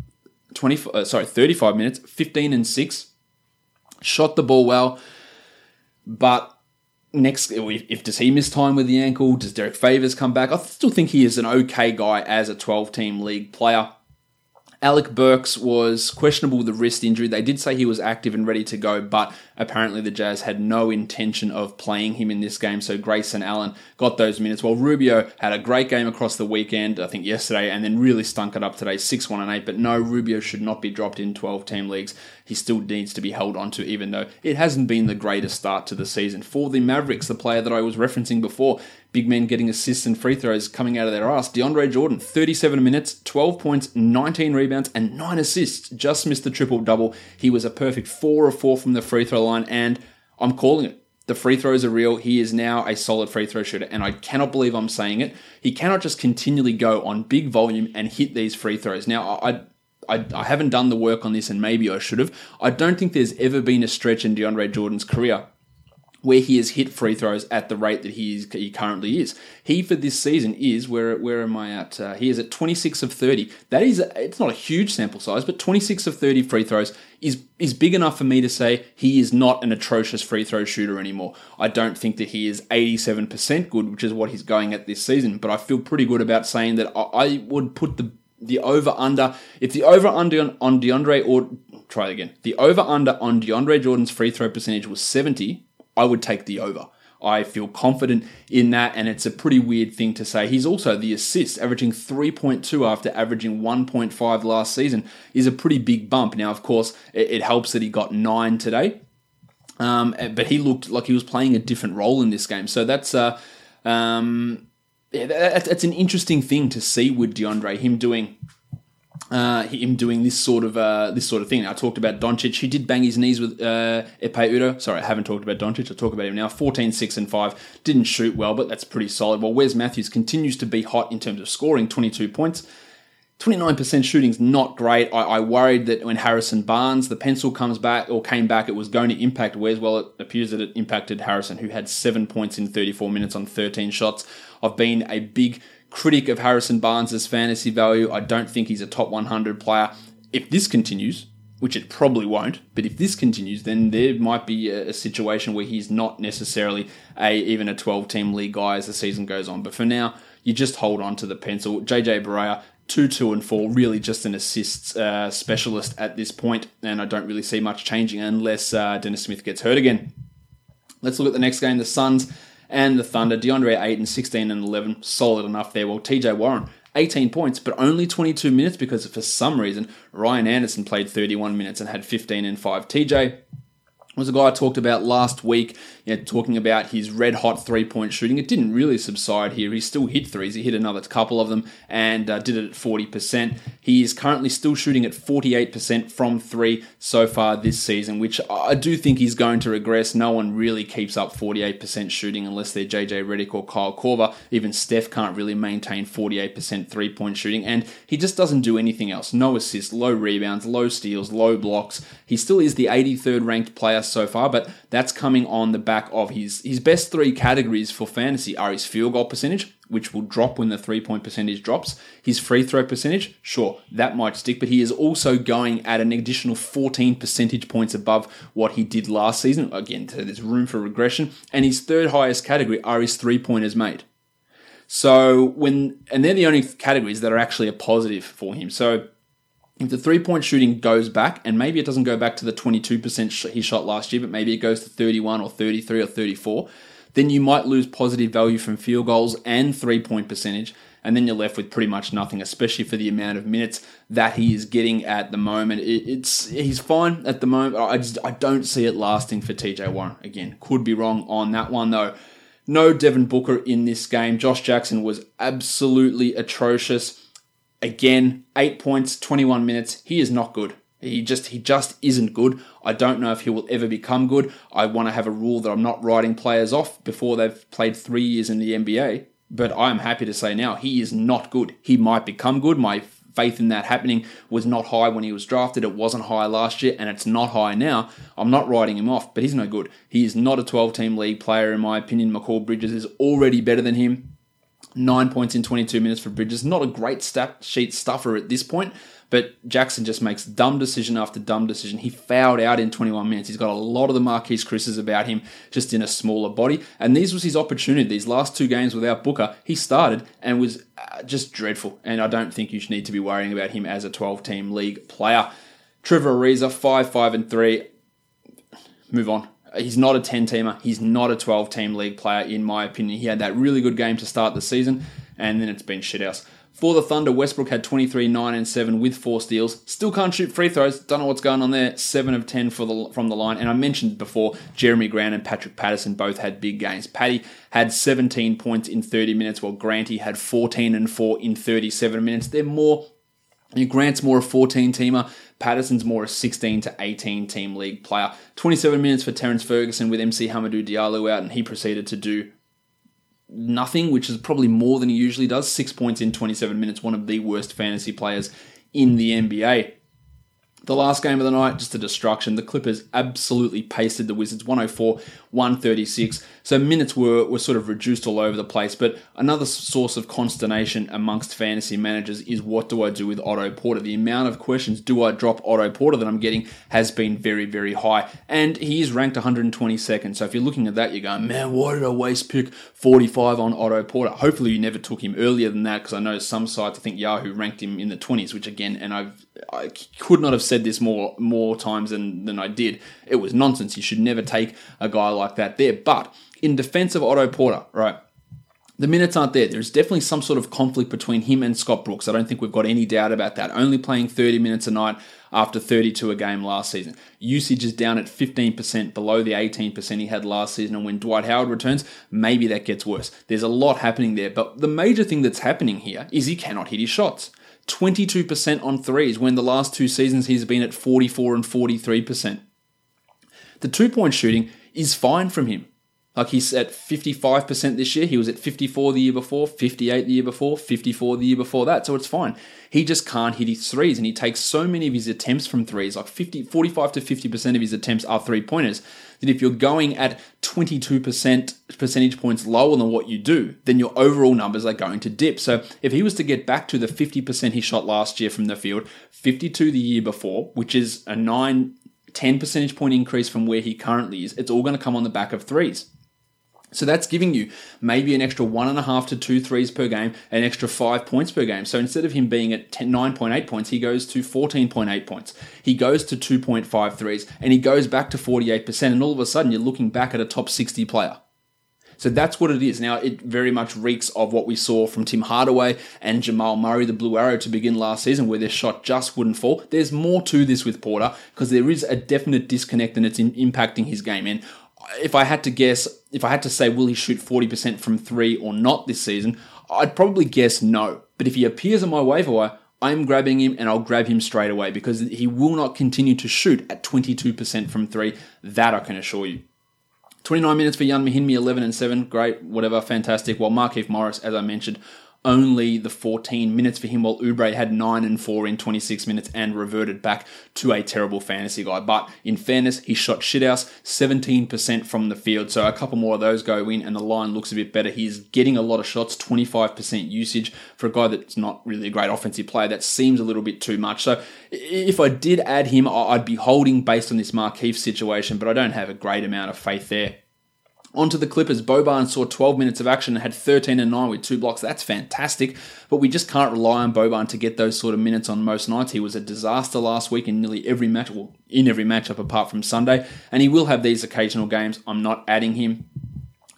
35 minutes, 15 and 6. Shot the ball well, but does he miss time with the ankle? Does Derek Favors come back? I still think he is an okay guy as a 12-team league player. Alec Burks was questionable with the wrist injury. They did say he was active and ready to go, but apparently the Jazz had no intention of playing him in this game, so Grayson Allen got those minutes. While Rubio had a great game across the weekend, I think yesterday, and then really stunk it up today, 6, 1, and 8. But no, Rubio should not be dropped in 12-team leagues. He still needs to be held onto, even though it hasn't been the greatest start to the season. For the Mavericks, the player that I was referencing before, big men getting assists and free throws coming out of their ass. DeAndre Jordan, 37 minutes, 12 points, 19 rebounds, and 9 assists. Just missed the triple-double. He was a perfect 4 of 4 from the free throw line, and I'm calling it. The free throws are real. He is now a solid free throw shooter, and I cannot believe I'm saying it. He cannot just continually go on big volume and hit these free throws. Now, I haven't done the work on this, and maybe I should have. I don't think there's ever been a stretch in DeAndre Jordan's career where he has hit free throws at the rate that he currently is. He, for this season, is, where am I at? He is at 26 of 30. That is, it's not a huge sample size, but 26 of 30 free throws is big enough for me to say he is not an atrocious free throw shooter anymore. I don't think that he is 87% good, which is what he's going at this season, but I feel pretty good about saying that I would put the over-under, if the over-under on DeAndre, or try it again, the over-under on DeAndre Jordan's free throw percentage was 70, I would take the over. I feel confident in that, and it's a pretty weird thing to say. He's also the assist, averaging 3.2 after averaging 1.5 last season, is a pretty big bump. Now, of course, it helps that he got 9 today, but he looked like he was playing a different role in this game. So that's an interesting thing to see with DeAndre, him doing this sort of thing. Now, I talked about Doncic. He did bang his knees with Ekpe Udoh. Sorry, I haven't talked about Doncic. I'll talk about him now. 14, 6, and 5. Didn't shoot well, but that's pretty solid. While Wes Matthews continues to be hot in terms of scoring, 22 points. 29% shooting's not great. I worried that when Harrison Barnes, the pencil came back, it was going to impact Wes. Well, it appears that it impacted Harrison, who had 7 points in 34 minutes on 13 shots. I've been a big critic of Harrison Barnes' fantasy value. I don't think he's a top 100 player. If this continues, which it probably won't, but if this continues, then there might be a situation where he's not necessarily even a 12-team league guy as the season goes on. But for now, you just hold on to the pencil. JJ Barea, 2, 2, and 4, really just an assists specialist at this point, and I don't really see much changing unless Dennis Smith gets hurt again. Let's look at the next game, the Suns and the Thunder. DeAndre 8 and 16 and 11, solid enough there. Well, TJ Warren, 18 points, but only 22 minutes because for some reason, Ryan Anderson played 31 minutes and had 15 and 5. TJ was a guy I talked about last week, talking about his red-hot three-point shooting. It didn't really subside here. He still hit threes. He hit another couple of them and did it at 40%. He is currently still shooting at 48% from three so far this season, which I do think he's going to regress. No one really keeps up 48% shooting unless they're JJ Redick or Kyle Korver. Even Steph can't really maintain 48% three-point shooting, and he just doesn't do anything else. No assists, low rebounds, low steals, low blocks. He still is the 83rd ranked player so far, but that's coming on the back of his best three categories for fantasy are his field goal percentage, which will drop when the three-point percentage drops. His free throw percentage, sure, that might stick, but he is also going at an additional 14 percentage points above what he did last season. Again, there's room for regression. And his third highest category are his three-pointers made. So and they're the only categories that are actually a positive for him. So if the three-point shooting goes back, and maybe it doesn't go back to the 22% he shot last year, but maybe it goes to 31 or 33 or 34, then you might lose positive value from field goals and three-point percentage. and then you're left with pretty much nothing, especially for the amount of minutes that he is getting at the moment. He's fine at the moment. I don't see it lasting for TJ Warren. Again, could be wrong on that one though. No Devin Booker in this game. Josh Jackson was absolutely atrocious. Again, 8 points, 21 minutes. He is not good. He just isn't good. I don't know if he will ever become good. I want to have a rule that I'm not writing players off before they've played 3 years in the NBA. But I'm happy to say now, he is not good. He might become good. My faith in that happening was not high when he was drafted. It wasn't high last year, and it's not high now. I'm not writing him off, but he's no good. He is not a 12-team league player, in my opinion. Mikal Bridges is already better than him. 9 points in 22 minutes for Bridges. Not a great stat sheet stuffer at this point, but Jackson just makes dumb decision after dumb decision. He fouled out in 21 minutes. He's got a lot of the Marquise Chris's about him, just in a smaller body. And these was his opportunity. These last 2 games without Booker, he started and was just dreadful. And I don't think you should need to be worrying about him as a 12-team league player. Trevor Ariza, 5-5-3. Move on. He's not a 10-teamer. He's not a 12-team league player, in my opinion. He had that really good game to start the season, and then it's been shithouse. For the Thunder, Westbrook had 23, 9, and 7 with 4 steals. Still can't shoot free throws. Don't know what's going on there. 7 of 10 from the line. And I mentioned before, Jeremy Grant and Patrick Patterson both had big games. Patty had 17 points in 30 minutes, while Granty had 14 and 4 in 37 minutes. Grant's more a 14-teamer. Patterson's more a 16 to 18 team league player. 27 minutes for Terrence Ferguson with MC Hamidou Diallo out, and he proceeded to do nothing, which is probably more than he usually does. 6 points in 27 minutes, one of the worst fantasy players in the NBA. The last game of the night, just a destruction. The Clippers absolutely pasted the Wizards, 104-136. So minutes were sort of reduced all over the place. But another source of consternation amongst fantasy managers is, what do I do with Otto Porter? The amount of questions, do I drop Otto Porter, that I'm getting has been very, very high. And he is ranked 122nd. So if you're looking at that, you're going, man, why did I waste pick 45 on Otto Porter? Hopefully you never took him earlier than that, because I know some sites, I think Yahoo ranked him in the 20s, which again, and I could not have said this more times than I did. It was nonsense. You should never take a guy like that there. But in defense of Otto Porter, right, the minutes aren't there. There's definitely some sort of conflict between him and Scott Brooks. I don't think we've got any doubt about that. Only playing 30 minutes a night after 32 a game last season. Usage is down at 15%, below the 18% he had last season. And when Dwight Howard returns, maybe that gets worse. There's a lot happening there. But the major thing that's happening here is he cannot hit his shots. 22% on threes, when the last 2 seasons he's been at 44 and 43%. The 2-point shooting is fine from him. Like, he's at 55% this year. He was at 54 the year before, 58 the year before, 54 the year before that. So it's fine. He just can't hit his threes, and he takes so many of his attempts from threes, like 45 to 50% of his attempts are 3-pointers, that if you're going at 22% percentage points lower than what you do, then your overall numbers are going to dip. So if he was to get back to the 50% he shot last year from the field, 52 the year before, which is a 10 percentage point increase from where he currently is, it's all going to come on the back of threes. So that's giving you maybe an extra 1.5 to 2 threes per game, an extra 5 points per game. So instead of him being at 9.8 points, he goes to 14.8 points. He goes to 2.5 threes, and he goes back to 48%. And all of a sudden, you're looking back at a top 60 player. So that's what it is. Now, it very much reeks of what we saw from Tim Hardaway and Jamal Murray, the Blue Arrow, to begin last season, where their shot just wouldn't fall. There's more to this with Porter, because there is a definite disconnect, and it's impacting his game. And if I had to guess, if I had to say, will he shoot 40% from 3 or not this season, I'd probably guess no. But if he appears on my waiver wire, I'm grabbing him, and I'll grab him straight away, because he will not continue to shoot at 22% from 3. That I can assure you. 29 minutes for Jan Mahinmi, 11 and 7. Great, whatever, fantastic. While Markieff Morris, as I mentioned, only the 14 minutes for him, while Oubre had 9 and 4 in 26 minutes and reverted back to a terrible fantasy guy. But in fairness, he shot shithouse, 17% from the field. So a couple more of those go in, and the line looks a bit better. He's getting a lot of shots, 25% usage. For a guy that's not really a great offensive player, that seems a little bit too much. So if I did add him, I'd be holding based on this Markieff situation, but I don't have a great amount of faith there. On to the Clippers. Boban saw 12 minutes of action and had 13 and 9 with 2 blocks. That's fantastic, but we just can't rely on Boban to get those sort of minutes on most nights. He was a disaster last week in nearly every match, well, in every matchup apart from Sunday, and he will have these occasional games. I'm not adding him.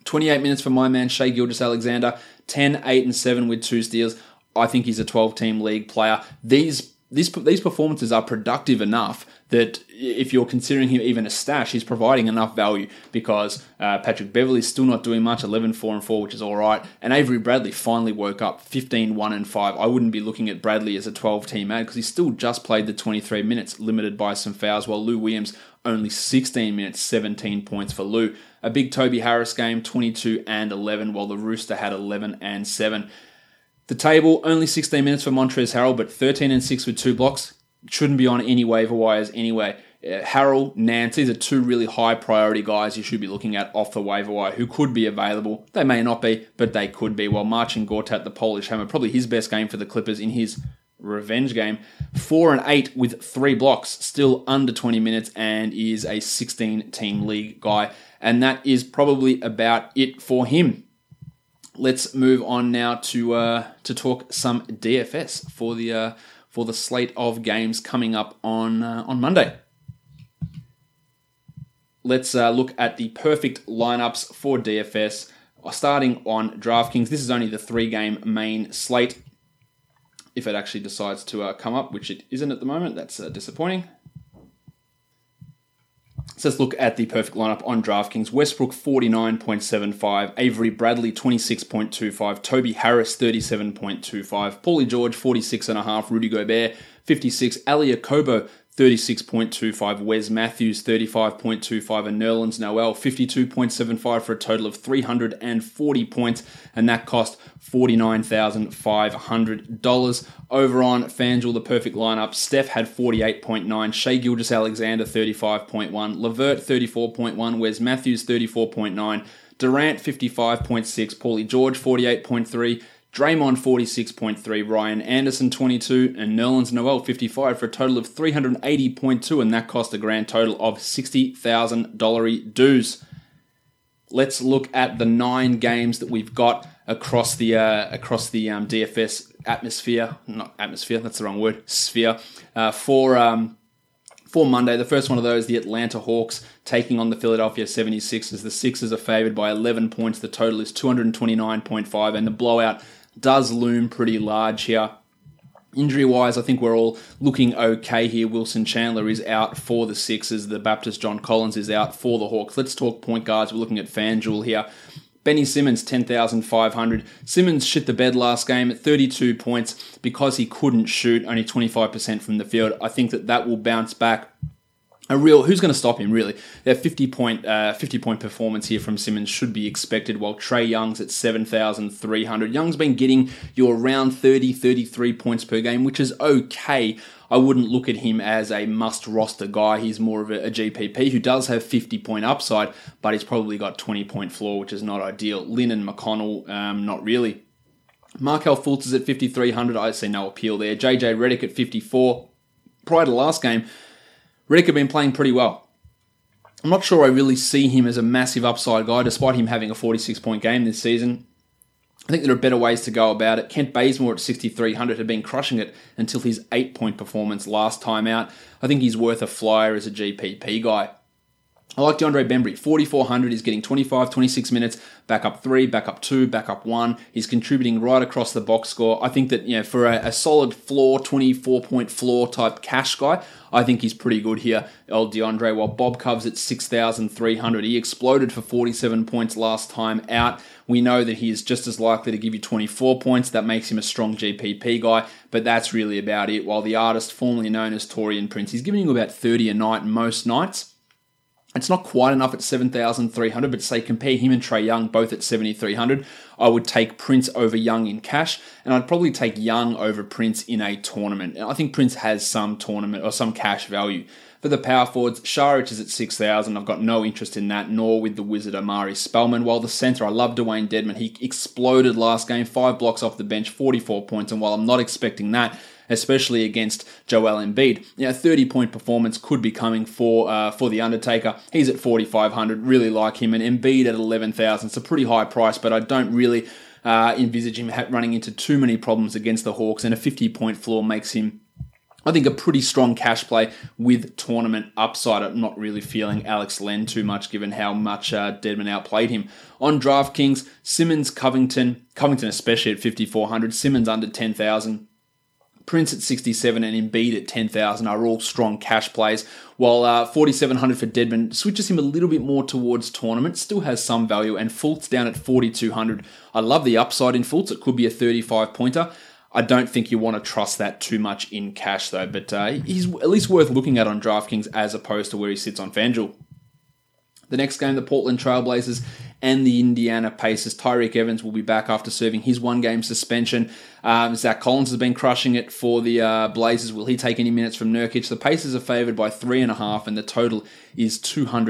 28 minutes for my man, Shai Gilgeous-Alexander. 10, 8, and 7 with 2 steals. I think he's a 12-team league player. These performances are productive enough that if you're considering him even a stash, he's providing enough value because Patrick Beverley's still not doing much, 11, 4, and 4, which is all right. And Avery Bradley finally woke up, 15, 1, and 5. I wouldn't be looking at Bradley as a 12-team ad because he still just played the 23 minutes, limited by some fouls, while Lou Williams only 16 minutes, 17 points for Lou. A big Toby Harris game, 22 and 11, while the Rooster had 11 and 7. The table, only 16 minutes for Montrezl Harrell, but 13 and 6 with 2 blocks. Shouldn't be on any waiver wires anyway. Harrell, Nance, these are 2 really high priority guys you should be looking at off the waiver wire who could be available. They may not be, but they could be. While Marcin Gortat, the Polish Hammer, probably his best game for the Clippers in his revenge game. 4 and 8 with 3 blocks, still under 20 minutes, and is a 16-team league guy. And that is probably about it for him. Let's move on now to talk some DFS for the slate of games coming up on Monday. Let's look at the perfect lineups for DFS. Starting on DraftKings, this is only the 3-game main slate. If it actually decides to come up, which it isn't at the moment, that's disappointing. So let's look at the perfect lineup on DraftKings. Westbrook, 49.75. Avery Bradley, 26.25. Toby Harris, 37.25. Paulie George, 46.5. Rudy Gobert, 56. Ali Okobo, 36.25. Wes Matthews, 35.25. And Nerlens Noel, 52.75 for a total of 340 points. And that cost $49,500. Over on FanDuel, the perfect lineup. Steph had 48.9. Shai Gilgeous-Alexander, 35.1. LeVert, 34.1. Wes Matthews, 34.9. Durant, 55.6. Paulie George, 48.3. Draymond, 46.3. Ryan Anderson, 22. And Nerlens Noel, 55 for a total of 380.2. And that cost a grand total of $60,000 dues. Let's look at the 9 games that we've got across the DFS atmosphere. Not atmosphere, that's the wrong word. Sphere. For Monday, the first one of those, the Atlanta Hawks taking on the Philadelphia 76ers. The Sixers are favored by 11 points. The total is 229.5, and the blowout does loom pretty large here. Injury-wise, I think we're all looking okay here. Wilson Chandler is out for the Sixers. The Baptist John Collins is out for the Hawks. Let's talk point guards. We're looking at FanDuel here. Benny Simmons, 10,500. Simmons shit the bed last game at 32 points because he couldn't shoot, only 25% from the field. I think that will bounce back. Who's going to stop him, really? That 50-point performance here from Simmons should be expected, while Trae Young's at 7,300. Young's been getting you around 30, 33 points per game, which is okay. I wouldn't look at him as a must-roster guy. He's more of a GPP who does have 50-point upside, but he's probably got 20-point floor, which is not ideal. Lynn and McConnell, not really. Markelle Fultz is at 5,300. I see no appeal there. JJ Redick at 54. Prior to last game, Redick had been playing pretty well. I'm not sure I really see him as a massive upside guy, despite him having a 46-point game this season. I think there are better ways to go about it. Kent Bazemore at 6,300 had been crushing it until his 8-point performance last time out. I think he's worth a flyer as a GPP guy. I like DeAndre Bembry. 4,400. He's getting 25, 26 minutes, back up 3, back up 2, back up 1. He's contributing right across the box score. I think that, for a solid floor, 24-point floor type cash guy, I think he's pretty good here, old DeAndre. While Bob Cov's at 6,300. He exploded for 47 points last time out. We know that he is just as likely to give you 24 points. That makes him a strong GPP guy, but that's really about it. While the artist formerly known as Taurean Prince, he's giving you about 30 a night most nights. It's not quite enough at 7,300, but say compare him and Trae Young, both at 7,300. I would take Prince over Young in cash, and I'd probably take Young over Prince in a tournament. I think Prince has some tournament or some cash value. For the power forwards, Šarić is at 6,000. I've got no interest in that, nor with the wizard Omari Spellman. While the center, I love Dwayne Dedmon. He exploded last game, 5 blocks off the bench, 44 points, and while I'm not expecting that, especially against Joel Embiid, 30-point performance could be coming for the Undertaker. He's at 4,500. Really like him, and Embiid at 11,000. It's a pretty high price, but I don't really envisage him running into too many problems against the Hawks, and a 50-point floor makes him I think a pretty strong cash play with tournament upside. I'm not really feeling Alex Len too much given how much Deadman outplayed him. On DraftKings, Simmons, Covington especially at 5,400, Simmons under 10,000. Prince at 67 and Embiid at 10,000 are all strong cash plays, while 4,700 for Deadman switches him a little bit more towards tournament, still has some value, and Fultz down at 4,200. I love the upside in Fultz. It could be a 35-pointer. I don't think you want to trust that too much in cash though, but he's at least worth looking at on DraftKings as opposed to where he sits on FanDuel. The next game, the Portland Trailblazers and the Indiana Pacers. Tyreke Evans will be back after serving his one-game suspension. Zach Collins has been crushing it for the Blazers. Will he take any minutes from Nurkic? The Pacers are favoured by 3.5, and the total is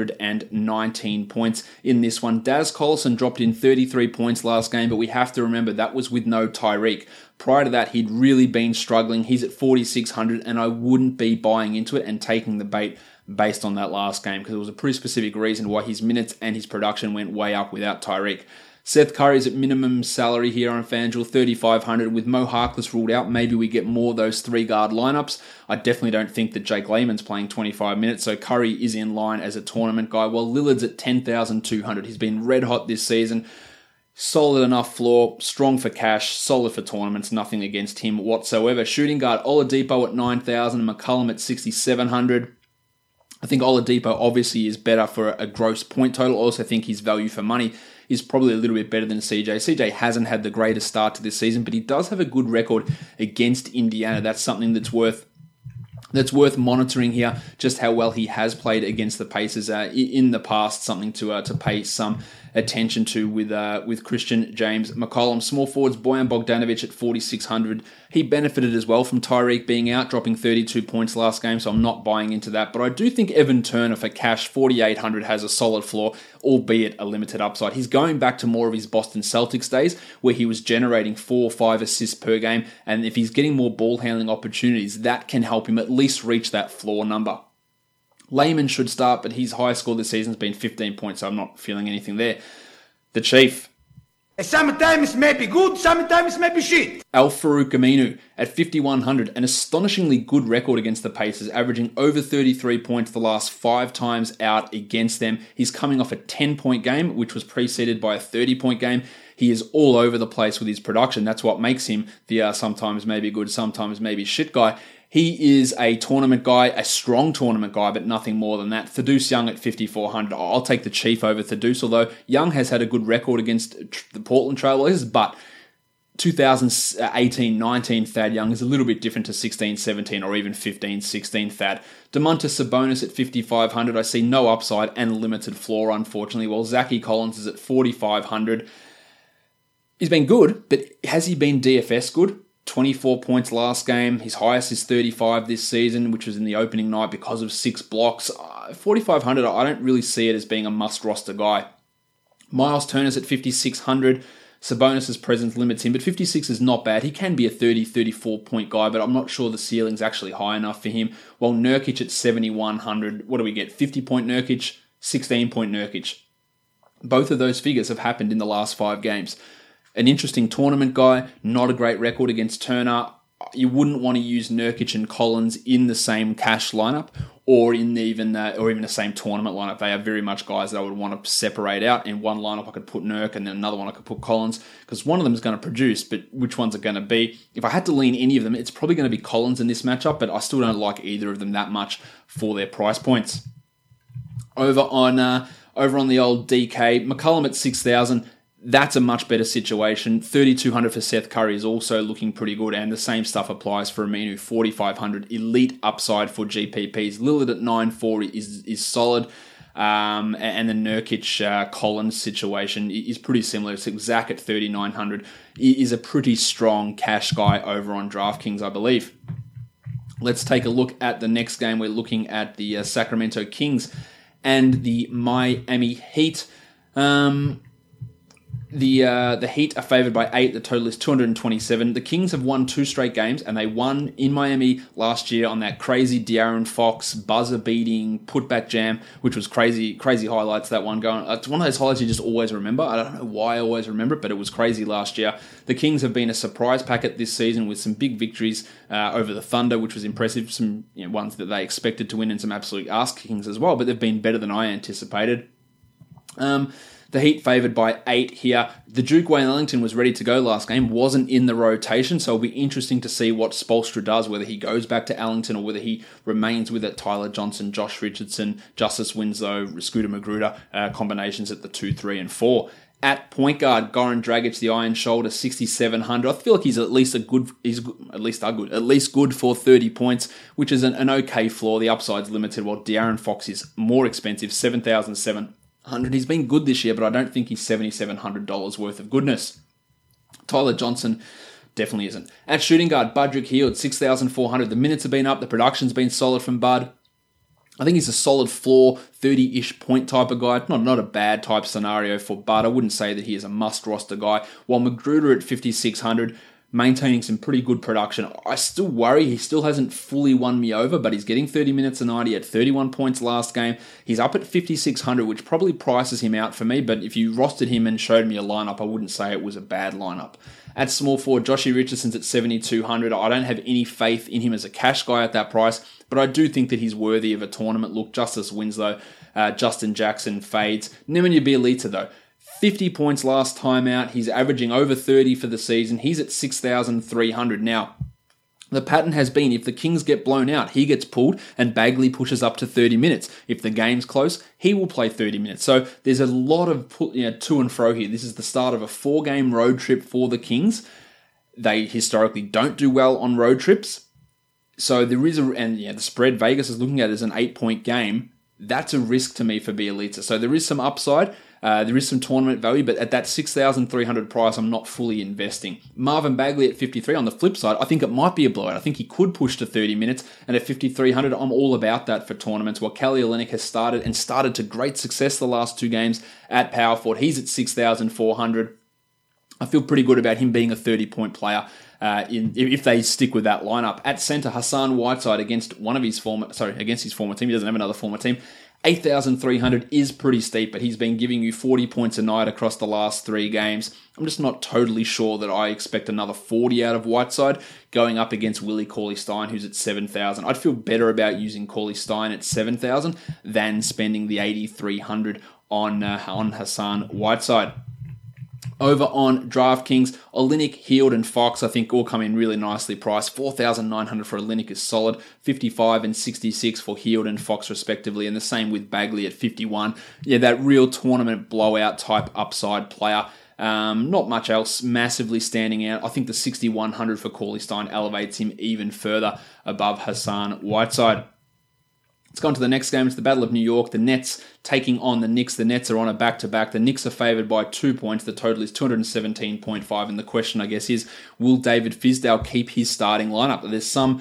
219 points in this one. Daz Collison dropped in 33 points last game, but we have to remember that was with no Tyreke. Prior to that, he'd really been struggling. He's at 4,600, and I wouldn't be buying into it and taking the bait based on that last game, because it was a pretty specific reason why his minutes and his production went way up without Tyreke. Seth Curry's at minimum salary here on FanDuel, 3,500. With Mo Harkless ruled out, maybe we get more of those three-guard lineups. I definitely don't think that Jake Layman's playing 25 minutes, so Curry is in line as a tournament guy, while Lillard's at 10,200. He's been red hot this season. Solid enough floor, strong for cash, solid for tournaments, nothing against him whatsoever. Shooting guard Oladipo at 9,000 and McCollum at 6,700. I think Oladipo obviously is better for a gross point total. I also think his value for money is probably a little bit better than CJ. CJ hasn't had the greatest start to this season, but he does have a good record against Indiana. That's something that's worth monitoring here, just how well he has played against the Pacers in the past, something to pay some attention to with Christian James McCollum. Small forwards, Bojan Bogdanovic at 4,600. He benefited as well from Tyreke being out, dropping 32 points last game, so I'm not buying into that. But I do think Evan Turner for cash, 4,800, has a solid floor, albeit a limited upside. He's going back to more of his Boston Celtics days, where he was generating 4 or 5 assists per game, and if he's getting more ball handling opportunities, that can help him at least reach that floor number. Layman should start, but his highest score this season has been 15 points, so I'm not feeling anything there. The Chief. Sometimes maybe good, sometimes maybe shit. Al-Farouq Aminu at 5,100, an astonishingly good record against the Pacers, averaging over 33 points the last 5 times out against them. He's coming off a 10-point game, which was preceded by a 30-point game. He is all over the place with his production. That's what makes him the sometimes maybe good, sometimes maybe shit guy. He is a tournament guy, a strong tournament guy, but nothing more than that. Thaddeus Young at 5,400. I'll take the Chief over Thaddeus, although Young has had a good record against the Portland Trailblazers, but 2018-19 Thad Young is a little bit different to 16-17 or even 15-16 Thad. Domantas Sabonis at 5,500. I see no upside and limited floor, unfortunately, while Zachy Collins is at 4,500. He's been good, but has he been DFS good? 24 points last game. His highest is 35 this season, which was in the opening night because of 6 blocks. 4,500, I don't really see it as being a must-roster guy. Miles Turner's at 5,600. Sabonis' presence limits him, but 56 is not bad. He can be a 30, 34-point guy, but I'm not sure the ceiling's actually high enough for him. While Nurkic at 7,100, what do we get? 50-point Nurkic, 16-point Nurkic. Both of those figures have happened in the last 5 games. An interesting tournament guy, not a great record against Turner. You wouldn't want to use Nurkic and Collins in the same cash lineup or even the same tournament lineup. They are very much guys that I would want to separate out. In one lineup, I could put Nurk, and then another one I could put Collins, because one of them is going to produce, but which one's it going to be? If I had to lean any of them, it's probably going to be Collins in this matchup, but I still don't like either of them that much for their price points. Over on the old DK, McCollum at 6,000. That's a much better situation. 3,200 for Seth Curry is also looking pretty good, and the same stuff applies for Aminu. 4,500, elite upside for GPPs. Lillard at 9,400 is solid, and the Nurkic Collins situation is pretty similar. So Zach at 3,900 is a pretty strong cash guy over on DraftKings, I believe. Let's take a look at the next game. We're looking at the Sacramento Kings and the Miami Heat. The Heat are favoured by 8. The total is 227. The Kings have won 2 straight games, and they won in Miami last year on that crazy De'Aaron Fox buzzer-beating putback jam, which was crazy highlights, that one going. It's one of those highlights you just always remember. I don't know why I always remember it, but it was crazy last year. The Kings have been a surprise packet this season with some big victories over the Thunder, which was impressive. Some ones that they expected to win, and some absolute ass-kickings as well, but they've been better than I anticipated. The Heat favoured by 8 here. The Duke Wayne Ellington was ready to go last game, wasn't in the rotation, so it'll be interesting to see what Spoelstra does, whether he goes back to Ellington or whether he remains with it. Tyler Johnson, Josh Richardson, Justice Winslow, Scooter Magruder, combinations at the 2, 3, and 4. At point guard, Goran Dragic, the Iron Shoulder, 6,700. I feel like he's at least good for 30 points, which is an okay floor. The upside's limited, while De'Aaron Fox is more expensive, 7,700. He's been good this year, but I don't think he's $7,700 worth of goodness. Tyler Johnson definitely isn't. At shooting guard, Budrick Hield, 6,400. The minutes have been up. The production's been solid from Bud. I think he's a solid floor, 30-ish point type of guy. Not a bad type scenario for Bud. I wouldn't say that he is a must-roster guy. While Magruder at 5,600, maintaining some pretty good production. I still worry he still hasn't fully won me over, but he's getting 30 minutes a night. He had 31 points last game. He's up at 5,600, which probably prices him out for me, but if you rostered him and showed me a lineup, I wouldn't say it was a bad lineup. At small forward, Joshy Richardson's at 7,200. I don't have any faith in him as a cash guy at that price, but I do think that he's worthy of a tournament look. Justice Winslow, Justin Jackson fades. Nemanja Bjelica, though, 50 points last time out. He's averaging over 30 for the season. He's at 6,300. Now, the pattern has been if the Kings get blown out, he gets pulled and Bagley pushes up to 30 minutes. If the game's close, he will play 30 minutes. So there's a lot of to and fro here. This is the start of a 4-game road trip for the Kings. They historically don't do well on road trips. So there is the spread Vegas is looking at as an 8-point game. That's a risk to me for Bjelica. So there is some upside. There is some tournament value, but at that 6,300 price, I'm not fully investing. Marvin Bagley at 53. On the flip side, I think it might be a blowout. I think he could push to 30 minutes, and at 5,300, I'm all about that for tournaments. While Kelly Olynyk has started to great success the last 2 games at power forward. He's at 6,400. I feel pretty good about him being a 30-point player. If they stick with that lineup. At centre, Hassan Whiteside against his former team. He doesn't have another former team. 8,300 is pretty steep, but he's been giving you 40 points a night across the last 3 games. I'm just not totally sure that I expect another 40 out of Whiteside going up against Willie Cauley-Stein, who's at 7,000. I'd feel better about using Cauley-Stein at 7,000 than spending the 8,300 on Hassan Whiteside. Over on DraftKings, Olynyk, Hield, and Fox, I think all come in really nicely priced. 4,900 for Olynyk is solid. 55 and 66 for Hield and Fox respectively, and the same with Bagley at 51. Yeah, that real tournament blowout type upside player. Not much else massively standing out. I think the 6,100 for Cauley-Stein elevates him even further above Hassan Whiteside. Let's go on to the next game. It's the Battle of New York. The Nets taking on the Knicks. The Nets are on a back-to-back. The Knicks are favoured by 2 points. The total is 217.5. And the question, I guess, is will David Fizdale keep his starting lineup? There's some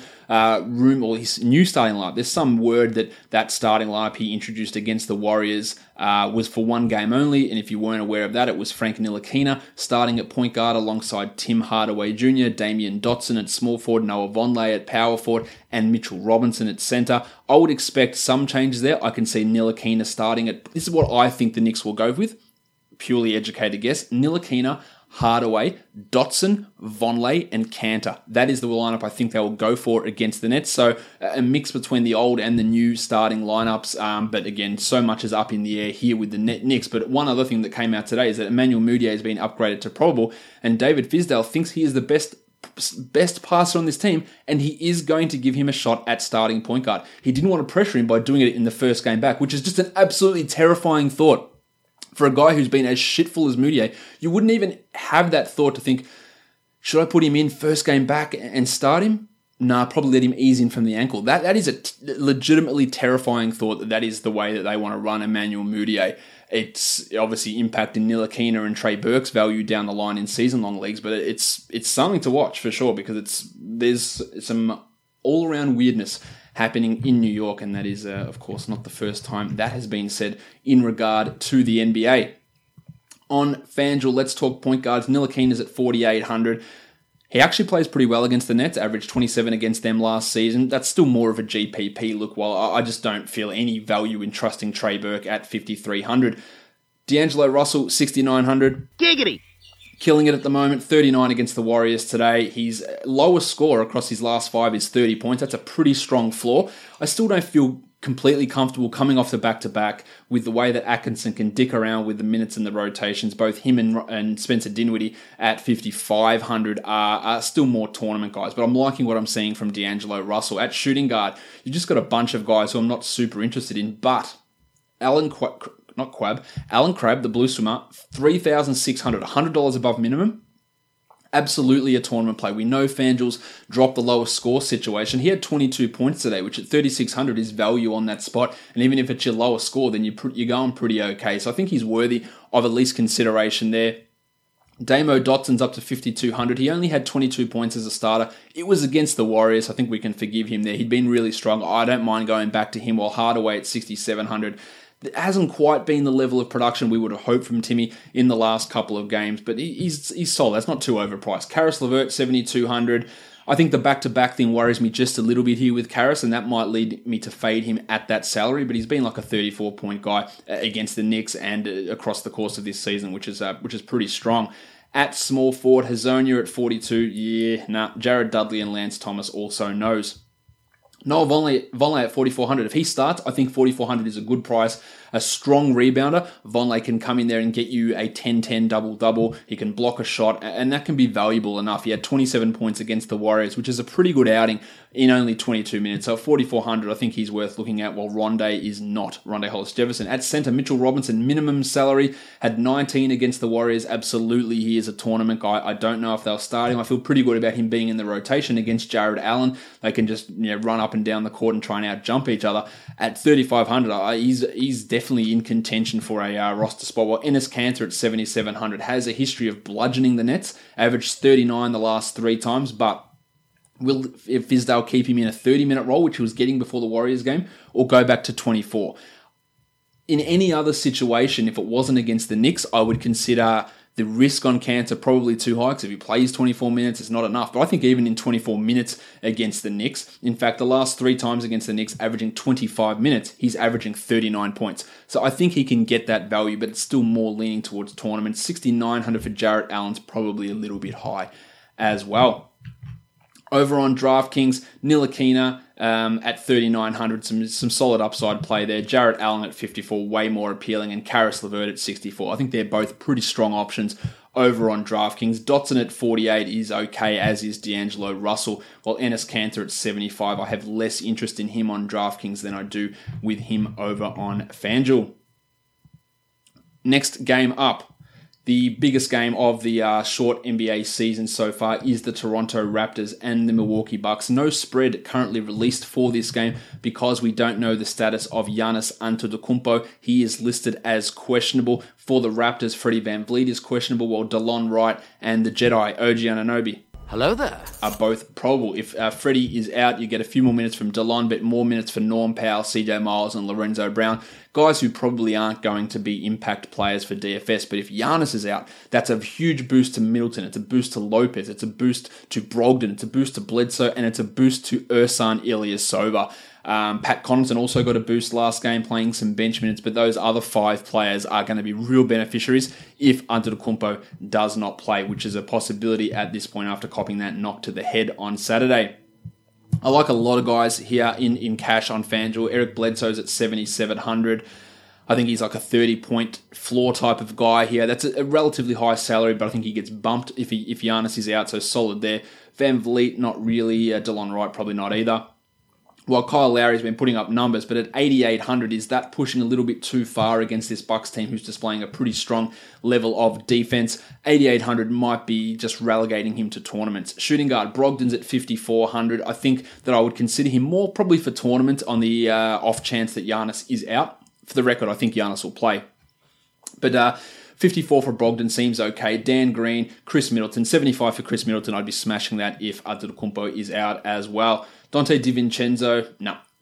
his new starting lineup. There's some word that starting lineup he introduced against the Warriors was for 1 game only. And if you weren't aware of that, it was Frank Ntilikina starting at point guard alongside Tim Hardaway Jr., Damian Dotson at small forward, Noah Vonleh at power forward, and Mitchell Robinson at center. I would expect some changes there. I can see Ntilikina starting at... This is what I think the Knicks will go with. Purely educated guess. Ntilikina, Hardaway, Dotson, Vonleh, and Kanter. That is the lineup I think they will go for against the Nets. So a mix between the old and the new starting lineups. But again, so much is up in the air here with the Knicks. But one other thing that came out today is that Emmanuel Mudiay has been upgraded to probable, and David Fizdale thinks he is the best passer on this team, and he is going to give him a shot at starting point guard. He didn't want to pressure him by doing it in the first game back, which is just an absolutely terrifying thought. For a guy who's been as shitful as Mudiay, you wouldn't even have that thought to think, should I put him in first game back and start him? Nah, probably let him ease in from the ankle. That is a legitimately terrifying thought that is the way that they want to run Emmanuel Mudiay. It's obviously impacting Ntilikina and Trey Burke's value down the line in season-long leagues, but it's something to watch for sure because there's some all-around weirdness happening in New York, and that is, of course, not the first time that has been said in regard to the NBA. On FanDuel, let's talk point guards. Ntilikina's at 4,800. He actually plays pretty well against the Nets, averaged 27 against them last season. That's still more of a GPP look, while I just don't feel any value in trusting Trey Burke at 5,300. D'Angelo Russell, 6,900. Giggity! Killing it at the moment, 39 against the Warriors today. His lowest score across his last 5 is 30 points. That's a pretty strong floor. I still don't feel completely comfortable coming off the back-to-back with the way that Atkinson can dick around with the minutes and the rotations. Both him and Spencer Dinwiddie at 5,500 are still more tournament guys, but I'm liking what I'm seeing from D'Angelo Russell. At shooting guard, you've just got a bunch of guys who I'm not super interested in, but Alan Crabb, the blue swimmer, 3,600, $100 above minimum. Absolutely a tournament play. We know FanDuel's dropped the lowest score situation. He had 22 points today, which at 3,600 is value on that spot. And even if it's your lowest score, then you're going pretty okay. So I think he's worthy of at least consideration there. Damo Dotson's up to 5,200. He only had 22 points as a starter. It was against the Warriors. I think we can forgive him there. He'd been really strong. I don't mind going back to him, while Hardaway at 6,700. It hasn't quite been the level of production we would have hoped from Timmy in the last couple of games, but he's solid. That's not too overpriced. Karis LeVert, 7,200. I think the back-to-back thing worries me just a little bit here with Karis, and that might lead me to fade him at that salary, but he's been like a 34-point guy against the Knicks and across the course of this season, which is pretty strong. At small forward, Hazonia at 42. Jared Dudley and Lance Thomas also knows. Noah Vonleh at 4,400. If he starts, I think 4,400 is a good price. A strong rebounder. Vonleh can come in there and get you a 10-10 double-double. He can block a shot, and that can be valuable enough. He had 27 points against the Warriors, which is a pretty good outing in only 22 minutes. So at 4,400, I think he's worth looking at, while Rondé is not. Rondé Hollis-Jefferson. At center, Mitchell Robinson, minimum salary, had 19 against the Warriors. Absolutely, he is a tournament guy. I don't know if they'll start him. I feel pretty good about him being in the rotation against Jared Allen. They can just run up and down the court and try and out-jump each other. At 3,500, he's definitely in contention for a roster spot, while Enes Kanter at 7,700 has a history of bludgeoning the Nets, averaged 39 the last 3 times, but will Fizdale keep him in a 30-minute role, which he was getting before the Warriors game, or go back to 24? In any other situation, if it wasn't against the Knicks, I would consider the risk on Kanter probably too high, because if he plays 24 minutes, it's not enough. But I think even in 24 minutes against the Knicks, in fact, the last 3 times against the Knicks, averaging 25 minutes, he's averaging 39 points. So I think he can get that value, but it's still more leaning towards tournament. 6,900 for Jarrett Allen's probably a little bit high as well. Over on DraftKings, Ntilikina at 3,900, some solid upside play there. Jarrett Allen at 54, way more appealing, and Karis LeVert at 64. I think they're both pretty strong options over on DraftKings. Dotson at 48 is okay, as is D'Angelo Russell, while Enes Kanter at 75. I have less interest in him on DraftKings than I do with him over on FanDuel. Next game up. The biggest game of the short NBA season so far is the Toronto Raptors and the Milwaukee Bucks. No spread currently released for this game because we don't know the status of Giannis Antetokounmpo. He is listed as questionable. For the Raptors, Freddie VanVleet is questionable, while DeLon Wright and the Jedi, OG Anunoby, Hello there. are both probable. If Freddie is out, you get a few more minutes from DeLon, but more minutes for Norm Powell, CJ Miles, and Lorenzo Brown. Guys who probably aren't going to be impact players for DFS. But if Giannis is out, that's a huge boost to Middleton. It's a boost to Lopez. It's a boost to Brogdon. It's a boost to Bledsoe. And it's a boost to Ersan Ilyasova. Pat Connaughton also got a boost last game playing some bench minutes, but those other 5 players are going to be real beneficiaries if Antetokounmpo does not play, which is a possibility at this point after copping that knock to the head on Saturday. I like a lot of guys here in cash on FanDuel. Eric Bledsoe's at 7,700. I think he's like a 30-point floor type of guy here. That's a relatively high salary, but I think he gets bumped if Giannis is out, so solid there. VanVleet, not really. DeLon Wright, probably not either. While Kyle Lowry's been putting up numbers, but at 8,800, is that pushing a little bit too far against this Bucks team who's displaying a pretty strong level of defense? 8,800 might be just relegating him to tournaments. Shooting guard, Brogdon's at 5,400. I think that I would consider him more probably for tournament on the off chance that Giannis is out. For the record, I think Giannis will play. But 54 for Brogdon seems okay. Dan Green, Chris Middleton, 75 for Chris Middleton. I'd be smashing that if Antetokounmpo is out as well. Dante DiVincenzo, no.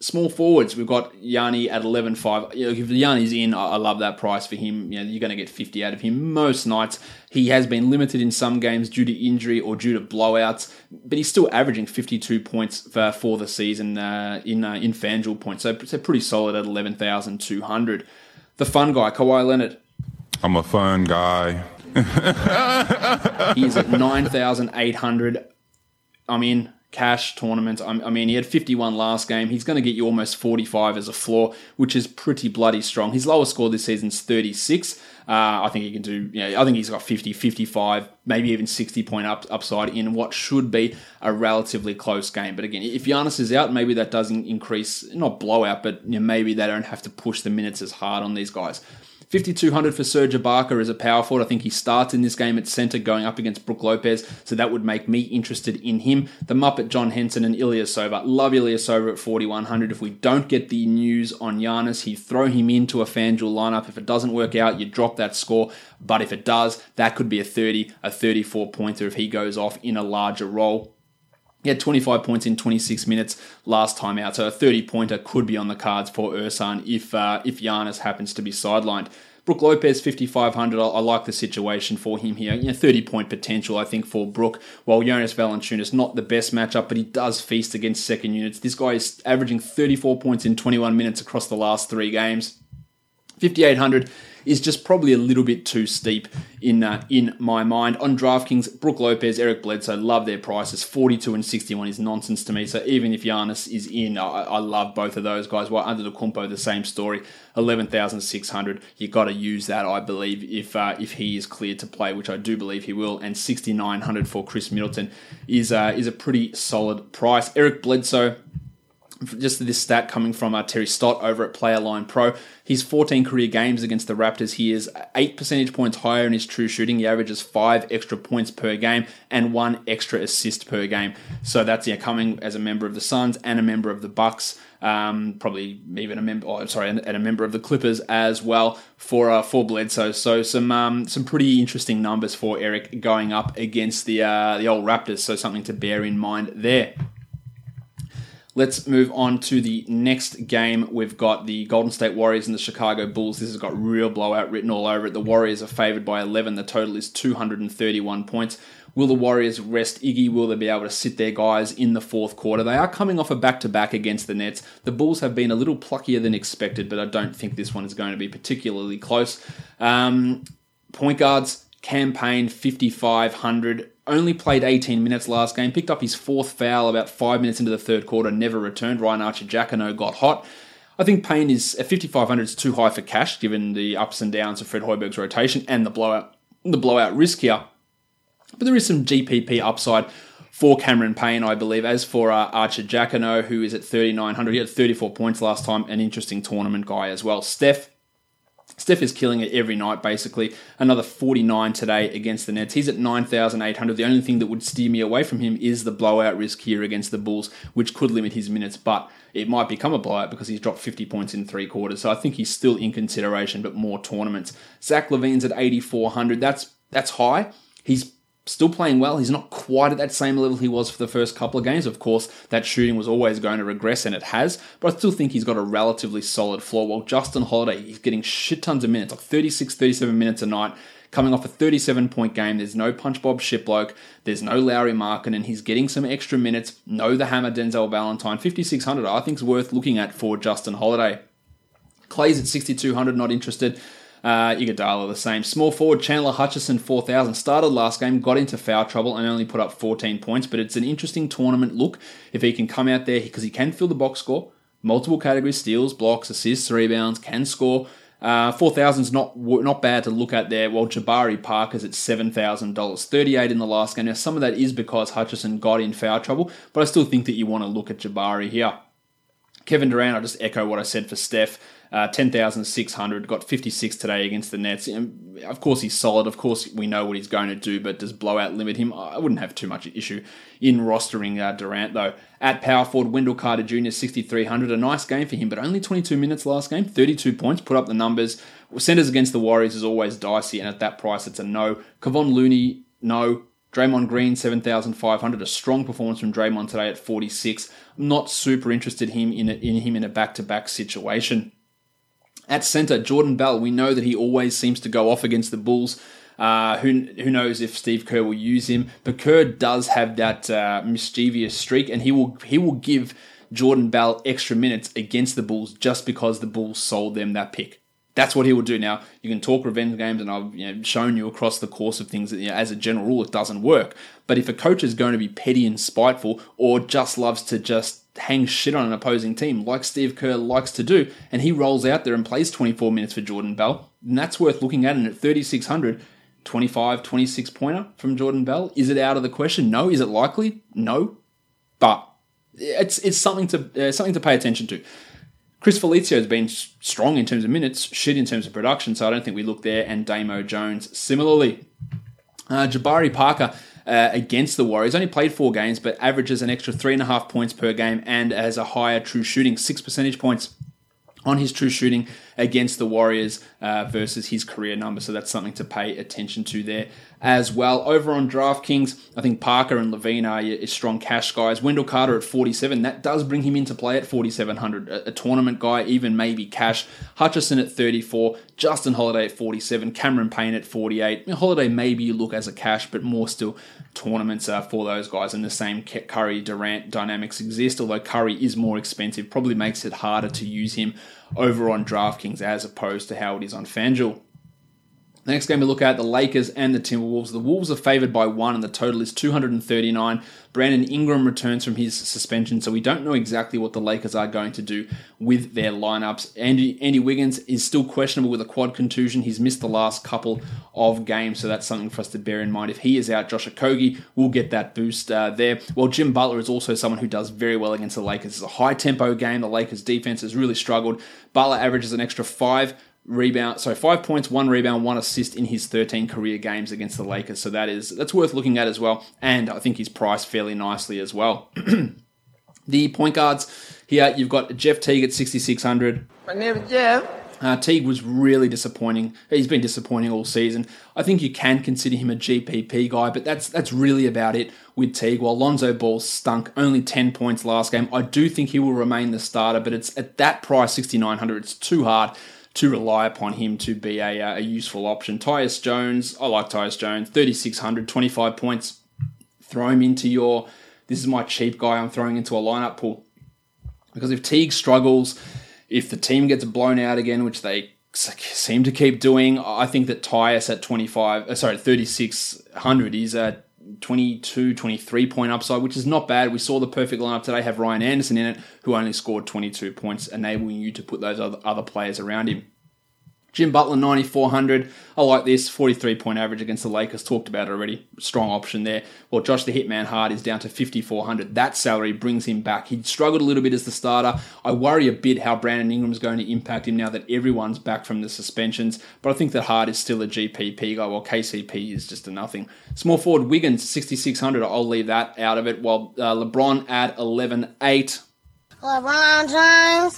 Small forwards, we've got Yanni at 11.5. If Yanni's in, I love that price for him. You're going to get 50 out of him most nights. He has been limited in some games due to injury or due to blowouts, but he's still averaging 52 points for the season in FanDuel points. So pretty solid at 11,200. The fun guy, Kawhi Leonard. I'm a fun guy. He's at 9,800. I'm in. Cash tournament. I mean, he had 51 last game. He's going to get you almost 45 as a floor, which is pretty bloody strong. His lowest score this season is 36. I think he can do, I think he's got 50, 55, maybe even 60 point upside in what should be a relatively close game. But again, if Giannis is out, maybe that doesn't increase, not blowout, but maybe they don't have to push the minutes as hard on these guys. 5,200 for Serge Ibaka as a power forward. I think he starts in this game at center going up against Brook Lopez, so that would make me interested in him. The Muppet John Henson and Ilyasova. Love Ilyasova at 4,100. If we don't get the news on Giannis, you throw him into a FanDuel lineup. If it doesn't work out, you drop that score. But if it does, that could be a 34 pointer if he goes off in a larger role. He had 25 points in 26 minutes last time out, so a 30-pointer could be on the cards for Ersan if Giannis happens to be sidelined. Brook Lopez, 5,500. I like the situation for him here. 30-point potential, I think, for Brook. While Jonas Valanciunas, not the best matchup, but he does feast against second units. This guy is averaging 34 points in 21 minutes across the last 3 games. 5,800 is just probably a little bit too steep in my mind. On DraftKings, Brook Lopez, Eric Bledsoe, love their prices. 42 and 61 is nonsense to me. So even if Giannis is in, I love both of those guys. While Antetokounmpo, the same story. 11,600. You got to use that, I believe, if he is cleared to play, which I do believe he will. And 6,900 for Chris Middleton is a pretty solid price. Eric Bledsoe. Just this stat coming from Terry Stott over at Playerline Pro. His 14 career games against the Raptors, he is 8 percentage points higher in his true shooting. He averages 5 extra points per game and 1 extra assist per game. So that's coming as a member of the Suns and a member of the Bucks. Probably even a member of the Clippers as well for Bledsoe. So some pretty interesting numbers for Eric going up against the old Raptors. So something to bear in mind there. Let's move on to the next game. We've got the Golden State Warriors and the Chicago Bulls. This has got real blowout written all over it. The Warriors are favored by 11. The total is 231 points. Will the Warriors rest Iggy? Will they be able to sit their guys in the fourth quarter? They are coming off a back-to-back against the Nets. The Bulls have been a little pluckier than expected, but I don't think this one is going to be particularly close. Point guards, Cam Payne, 5,500. Only played 18 minutes last game. Picked up his 4th foul about 5 minutes into the third quarter. Never returned. Ryan Archer-Jacquinot got hot. I think Payne is at 5,500 is too high for cash, given the ups and downs of Fred Hoiberg's rotation and the blowout risk here. But there is some GPP upside for Cameron Payne, I believe. As for Archer-Jacquinot, who is at 3,900, he had 34 points last time. An interesting tournament guy as well. Steph is killing it every night, basically. Another 49 today against the Nets. He's at 9,800. The only thing that would steer me away from him is the blowout risk here against the Bulls, which could limit his minutes, but it might become a blowout because he's dropped 50 points in 3 quarters. So I think he's still in consideration, but more tournaments. Zach LaVine's at 8,400. That's high. He's still playing well. He's not quite at that same level he was for the first couple of games. Of course, that shooting was always going to regress, and it has. But I still think he's got a relatively solid floor. While Justin Holiday, he's getting shit tons of minutes, like 36, 37 minutes a night, coming off a 37-point game. There's no Punch Bob Shiploke. There's no Lauri Markkanen, and he's getting some extra minutes. No the Hammer Denzel Valentine. 5,600 I think is worth looking at for Justin Holiday. Clay's at 6,200, not interested. Iguodala the same. Small forward Chandler Hutchison, 4,000. Started last game, got into foul trouble and only put up 14 points, but it's an interesting tournament look if he can come out there because he can fill the box score. Multiple categories, steals, blocks, assists, rebounds, can score. 4,000 is not bad to look at there, while Jabari Parker's at $7,000. 38 in the last game. Now, some of that is because Hutchison got in foul trouble, but I still think that you want to look at Jabari here. Kevin Durant, I'll just echo what I said for Steph. 10,600, got 56 today against the Nets. Of course he's solid, of course we know what he's going to do, but does blowout limit him? I wouldn't have too much issue in rostering Durant though. At power forward, Wendell Carter Jr., 6,300, a nice game for him, but only 22 minutes last game, 32 points, put up the numbers. Centers against the Warriors is always dicey, and at that price it's a no. Kevon Looney, no. Draymond Green, 7,500. A strong performance from Draymond today at 46. I'm not super interested in him in a back-to-back situation. At center, Jordan Bell. We know that he always seems to go off against the Bulls. Who knows if Steve Kerr will use him? But Kerr does have that mischievous streak, and he will give Jordan Bell extra minutes against the Bulls just because the Bulls sold them that pick. That's what he will do. Now, you can talk revenge games, and I've shown you across the course of things that as a general rule, it doesn't work. But if a coach is going to be petty and spiteful, or just loves to just hang shit on an opposing team, like Steve Kerr likes to do, and he rolls out there and plays 24 minutes for Jordan Bell, then that's worth looking at. And at 3,600, 25, 26-pointer from Jordan Bell, is it out of the question? No. Is it likely? No. But it's something to pay attention to. Chris Felicio has been strong in terms of minutes, shit in terms of production, so I don't think we look there. And Damo Jones similarly. Jabari Parker against the Warriors only played 4 games, but averages an extra 3.5 points per game and has a higher true shooting, 6 percentage points on his true shooting against the Warriors versus his career number. So that's something to pay attention to there as well. Over on DraftKings, I think Parker and Levine are your strong cash guys. Wendell Carter at 47, that does bring him into play at 4,700. A tournament guy, even maybe cash. Hutchison at 34, Justin Holiday at 47, Cameron Payne at 48. Holiday maybe you look as a cash, but more still tournaments for those guys. And the same Curry-Durant dynamics exist, although Curry is more expensive, probably makes it harder to use him over on DraftKings as opposed to how it is on FanDuel. The next game we look at, the Lakers and the Timberwolves. The Wolves are favored by 1 and the total is 239. Brandon Ingram returns from his suspension, so we don't know exactly what the Lakers are going to do with their lineups. Andy Wiggins is still questionable with a quad contusion. He's missed the last couple of games, so that's something for us to bear in mind. If he is out, Josh Okogie will get that boost there. Well, Jim Butler is also someone who does very well against the Lakers. It's a high-tempo game. The Lakers' defense has really struggled. Butler averages an extra 5 points, 1 rebound, 1 assist in his 13 career games against the Lakers. So that's worth looking at as well. And I think he's priced fairly nicely as well. The point guards here, you've got Jeff Teague at 6,600. My name is Jeff. Teague was really disappointing. He's been disappointing all season. I think you can consider him a GPP guy, but that's really about it with Teague. While Lonzo Ball stunk, only 10 points last game. I do think he will remain the starter, but it's at that price, 6,900, it's too hard to rely upon him to be a useful option. Tyus Jones, I like Tyus Jones, 3,600, 25 points. Throw him into this is my cheap guy I'm throwing into a lineup pool. Because if Teague struggles, if the team gets blown out again, which they seem to keep doing, I think that Tyus at 3,600 is a 22, 23 point upside, which is not bad. We saw the perfect lineup today have Ryan Anderson in it, who only scored 22 points, enabling you to put those other players around him. Jim Butler, 9,400. I like this. 43-point average against the Lakers. Talked about it already. Strong option there. Well, Josh the Hitman Hart is down to 5,400. That salary brings him back. He struggled a little bit as the starter. I worry a bit how Brandon Ingram's going to impact him now that everyone's back from the suspensions. But I think that Hart is still a GPP guy, while KCP is just a nothing. Small forward Wiggins, 6,600. I'll leave that out of it. While LeBron at 11,800. LeBron James.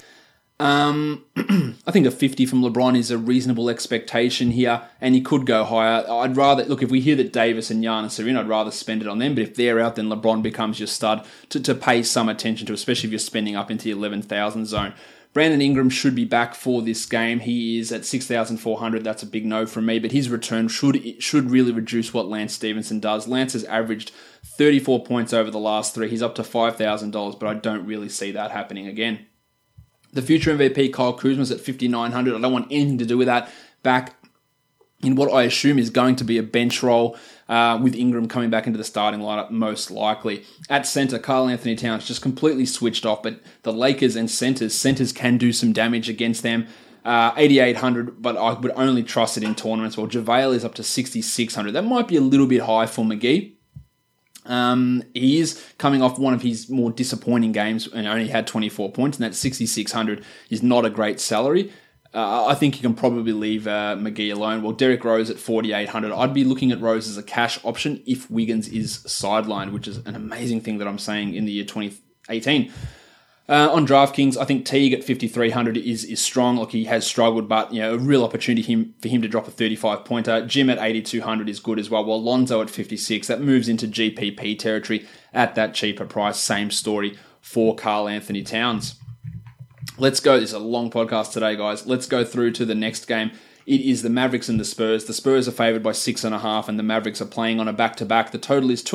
I think a 50 from LeBron is a reasonable expectation here, and he could go higher. I'd rather, look, if we hear that Davis and Giannis are in, I'd rather spend it on them, but if they're out, then LeBron becomes your stud to pay some attention to, especially if you're spending up into the 11,000 zone. Brandon Ingram should be back for this game. He is at 6,400. That's a big no from me, but his return should really reduce what Lance Stevenson does. Lance has averaged 34 points over the last 3. He's up to $5,000, but I don't really see that happening again. The future MVP, Kyle Kuzma's at 5,900. I don't want anything to do with that. Back in what I assume is going to be a bench role with Ingram coming back into the starting lineup most likely. At center, Karl Anthony Towns just completely switched off, but the Lakers and centers can do some damage against them. 8,800, but I would only trust it in tournaments. Well, JaVale is up to 6,600. That might be a little bit high for McGee. He is coming off one of his more disappointing games and only had 24 points, and that 6,600 is not a great salary. I think you can probably leave McGee alone. Well, Derrick Rose at 4,800. I'd be looking at Rose as a cash option if Wiggins is sidelined, which is an amazing thing that I'm saying in the year 2018. On DraftKings, I think Teague at 5,300 is strong. Look, he has struggled, but a real opportunity for him to drop a 35-pointer. Jim at 8,200 is good as well. While Lonzo at 56, that moves into GPP territory at that cheaper price. Same story for Karl Anthony Towns. Let's go. This is a long podcast today, guys. Let's go through to the next game. It is the Mavericks and the Spurs. The Spurs are favored by 6.5, and the Mavericks are playing on a back-to-back. The total is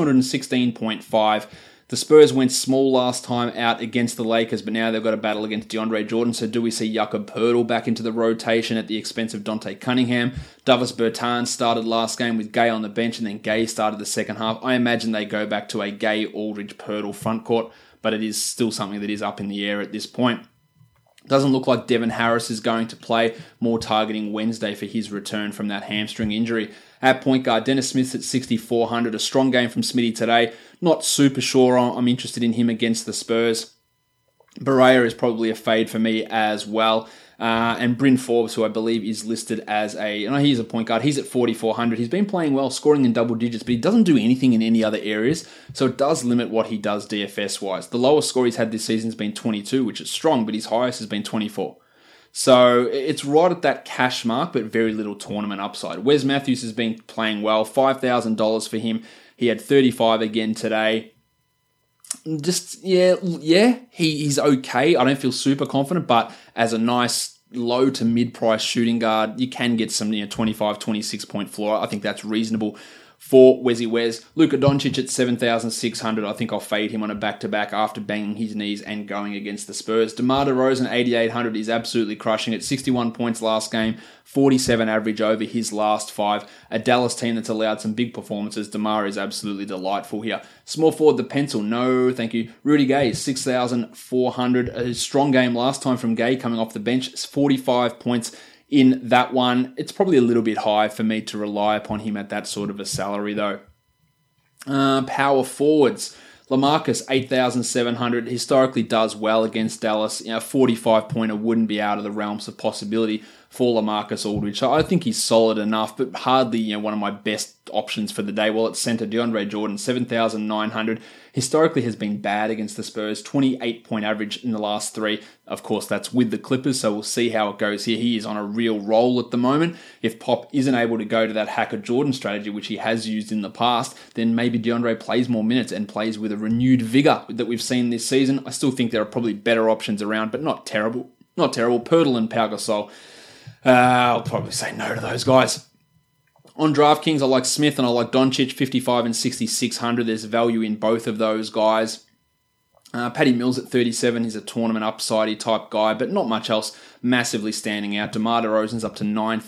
216.5. The Spurs went small last time out against the Lakers, but now they've got a battle against DeAndre Jordan. So do we see Jakob Poeltl back into the rotation at the expense of Dante Cunningham? Davis Bertans started last game with Gay on the bench, and then Gay started the second half. I imagine they go back to a Gay, Aldridge, Poeltl front court, but it is still something that is up in the air at this point. Doesn't look like Devin Harris is going to play, more targeting Wednesday for his return from that hamstring injury. At point guard, Dennis Smith's at 6,400. A strong game from Smitty today. Not super sure I'm interested in him against the Spurs. Barea is probably a fade for me as well. And Bryn Forbes, who I believe is listed as he's a point guard. He's at 4,400. He's been playing well, scoring in double digits, but he doesn't do anything in any other areas. So it does limit what he does DFS-wise. The lowest score he's had this season has been 22, which is strong, but his highest has been 24. So it's right at that cash mark, but very little tournament upside. Wes Matthews has been playing well. $5,000 for him. He had 35 again today. Just, he's okay. I don't feel super confident, but as a nice low to mid-price shooting guard, you can get some 25, 26 point floor. I think that's reasonable for Wes. Luka Doncic at 7,600. I think I'll fade him on a back-to-back after banging his knees and going against the Spurs. DeMar DeRozan, 8,800, is absolutely crushing it. 61 points last game, 47 average over his last 5. A Dallas team that's allowed some big performances. DeMar is absolutely delightful here. Small forward, the pencil, no thank you. Rudy Gay, 6,400. A strong game last time from Gay coming off the bench. 45 points in that one. It's probably a little bit high for me to rely upon him at that sort of a salary, though. Power forwards. LaMarcus, 8,700, historically does well against Dallas. 45-pointer wouldn't be out of the realms of possibility for LaMarcus Aldridge. So I think he's solid enough, but hardly one of my best options for the day. Well, at center, DeAndre Jordan, 7,900. Historically has been bad against the Spurs, 28-point average in the last 3. Of course, that's with the Clippers, so we'll see how it goes here. He is on a real roll at the moment. If Pop isn't able to go to that Hacker Jordan strategy, which he has used in the past, then maybe DeAndre plays more minutes and plays with a renewed vigor that we've seen this season. I still think there are probably better options around, but not terrible. Not terrible. Poeltl and Pau Gasol. I'll probably say no to those guys. On DraftKings, I like Smith and I like Doncic, 55 and 6,600. There's value in both of those guys. Patty Mills at 37. He's a tournament upsidey type guy, but not much else massively standing out. DeMar DeRozan's up to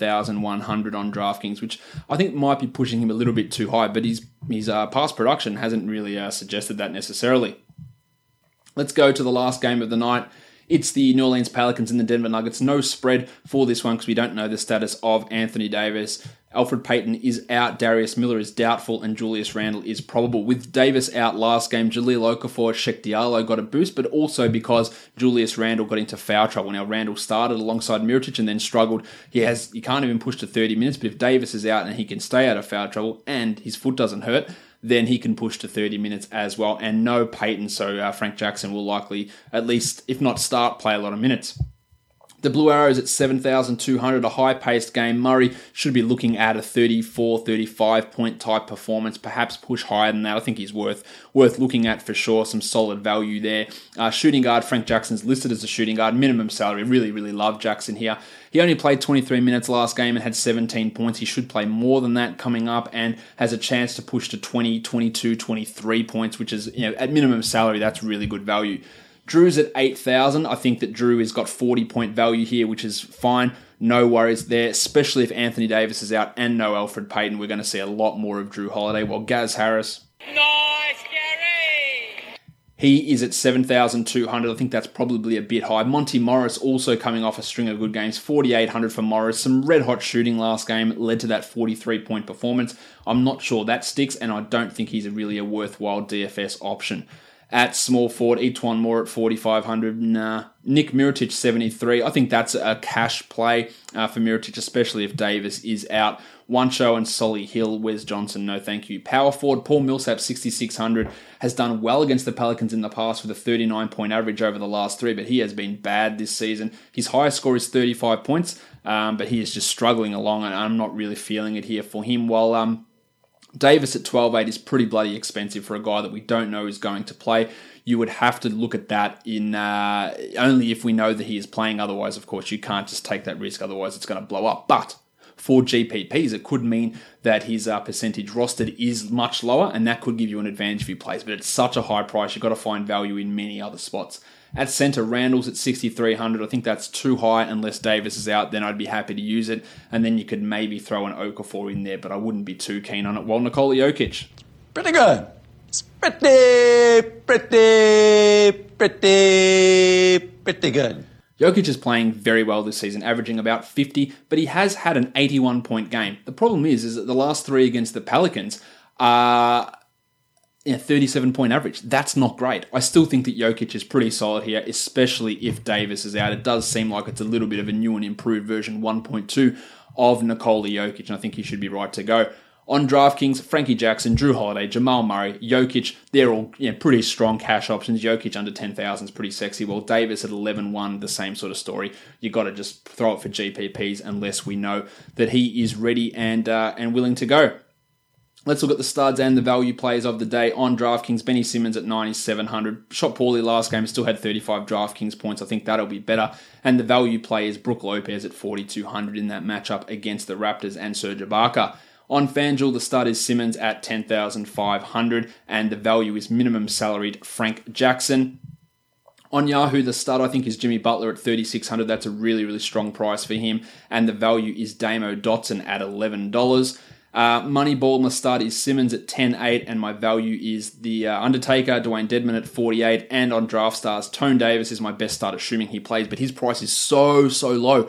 9,100 on DraftKings, which I think might be pushing him a little bit too high, but his past production hasn't really suggested that necessarily. Let's go to the last game of the night. It's the New Orleans Pelicans and the Denver Nuggets. No spread for this one because we don't know the status of Anthony Davis. Alfred Payton is out, Darius Miller is doubtful, and Julius Randle is probable. With Davis out last game, Jahlil Okafor, Sheck Diallo got a boost, but also because Julius Randle got into foul trouble. Now, Randle started alongside Mirotic and then struggled. He can't even push to 30 minutes, but if Davis is out and he can stay out of foul trouble and his foot doesn't hurt, then he can push to 30 minutes as well. And no Payton, so Frank Jackson will likely, at least, if not start, play a lot of minutes. The Blue Arrows at 7,200, a high-paced game. Murray should be looking at a 34, 35-point type performance, perhaps push higher than that. I think he's worth looking at for sure. Some solid value there. Shooting guard, Frank Jackson's listed as a shooting guard. Minimum salary, really, really love Jackson here. He only played 23 minutes last game and had 17 points. He should play more than that coming up and has a chance to push to 20, 22, 23 points, which is, at minimum salary, that's really good value. Drew's at 8,000. I think that Drew has got 40-point value here, which is fine. No worries there, especially if Anthony Davis is out and no Alfred Payton. We're going to see a lot more of Drew Holiday. While Gaz Harris, nice, Gary! He is at 7,200. I think that's probably a bit high. Monty Morris also coming off a string of good games. 4,800 for Morris. Some red-hot shooting last game led to that 43-point performance. I'm not sure that sticks, and I don't think he's really a worthwhile DFS option. At small forward, Etuan Moore at 4,500. Nah. Nick Mirotic, 73. I think that's a cash play for Mirotic, especially if Davis is out. Wancho and Solly Hill. Wes Johnson, no thank you. Power forward, Paul Millsap, 6,600. Has done well against the Pelicans in the past with a 39-point average over the last 3, but he has been bad this season. His highest score is 35 points, but he is just struggling along, and I'm not really feeling it here for him. While Davis at 12.8 is pretty bloody expensive for a guy that we don't know is going to play. You would have to look at that in only if we know that he is playing. Otherwise, of course, you can't just take that risk. Otherwise, it's going to blow up. But for GPPs, it could mean that his percentage rostered is much lower, and that could give you an advantage if he plays. But it's such a high price, you've got to find value in many other spots. At centre, Randall's at 6,300. I think that's too high unless Davis is out. Then I'd be happy to use it. And then you could maybe throw an Okafor in there, but I wouldn't be too keen on it. Well, Nikola Jokic. Pretty good. It's pretty good. Jokic is playing very well this season, averaging about 50, but he has had an 81-point game. The problem is that the last 3 against the Pelicans are 37-point average. That's not great. I still think that Jokic is pretty solid here, especially if Davis is out. It does seem like it's a little bit of a new and improved version 1.2 of Nikola Jokic, and I think he should be right to go. On DraftKings, Frankie Jackson, Drew Holiday, Jamal Murray, Jokic, they're all pretty strong cash options. Jokic under 10,000 is pretty sexy. While Davis at 11.1, the same sort of story. You got to just throw it for GPPs unless we know that he is ready and willing to go. Let's look at the studs and the value plays of the day. On DraftKings, Benny Simmons at 9,700. Shot poorly last game, still had 35 DraftKings points. I think that'll be better. And the value play is Brook Lopez at 4,200 in that matchup against the Raptors and Serge Ibaka. On FanDuel, the stud is Simmons at 10,500, and the value is minimum salaried Frank Jackson. On Yahoo, the stud I think is Jimmy Butler at 3,600. That's a really, really strong price for him. And the value is Damo Dotson at $11. Moneyball, my stud is Simmons at 10.8, and my value is the Undertaker, Dwayne Dedman at 48. And on DraftStars, Tone Davis is my best stud, assuming he plays, but his price is so low.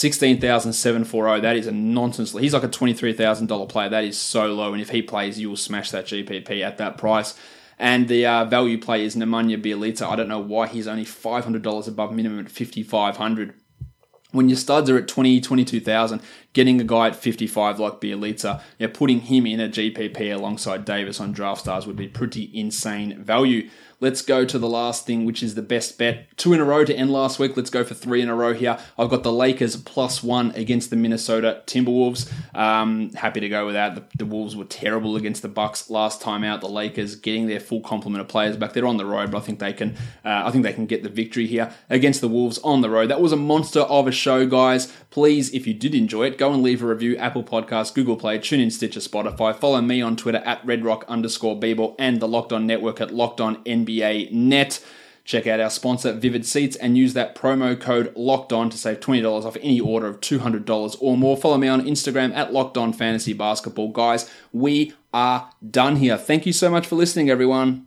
16,740. That is a nonsense. He's like a $23,000 player. That is so low. And if he plays, you will smash that GPP at that price. And the value play is Nemanja Bjelica. I don't know why he's only $500 above minimum at 5,500. When your studs are at 20, 22,000, getting a guy at 55 like Bjelica, putting him in a GPP alongside Davis on DraftStars would be pretty insane value. Let's go to the last thing, which is the best bet. 2 in a row to end last week. Let's go for 3 in a row here. I've got the Lakers +1 against the Minnesota Timberwolves. Happy to go with that. The Wolves were terrible against the Bucks last time out. The Lakers getting their full complement of players back. They're on the road, but I think they can get the victory here against the Wolves on the road. That was a monster of a show, guys. Please, if you did enjoy it, go and leave a review. Apple Podcasts, Google Play, TuneIn, Stitcher, Spotify. Follow me on Twitter at @redrock_bball and the Locked On Network at Locked On NBA Net. Check out our sponsor, Vivid Seats, and use that promo code LOCKEDON to save $20 off any order of $200 or more. Follow me on Instagram at Locked On Fantasy Basketball. Guys, we are done here. Thank you so much for listening, everyone.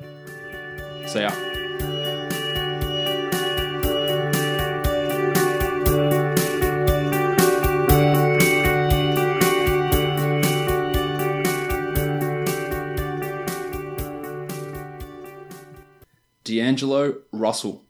See ya. D'Angelo Russell.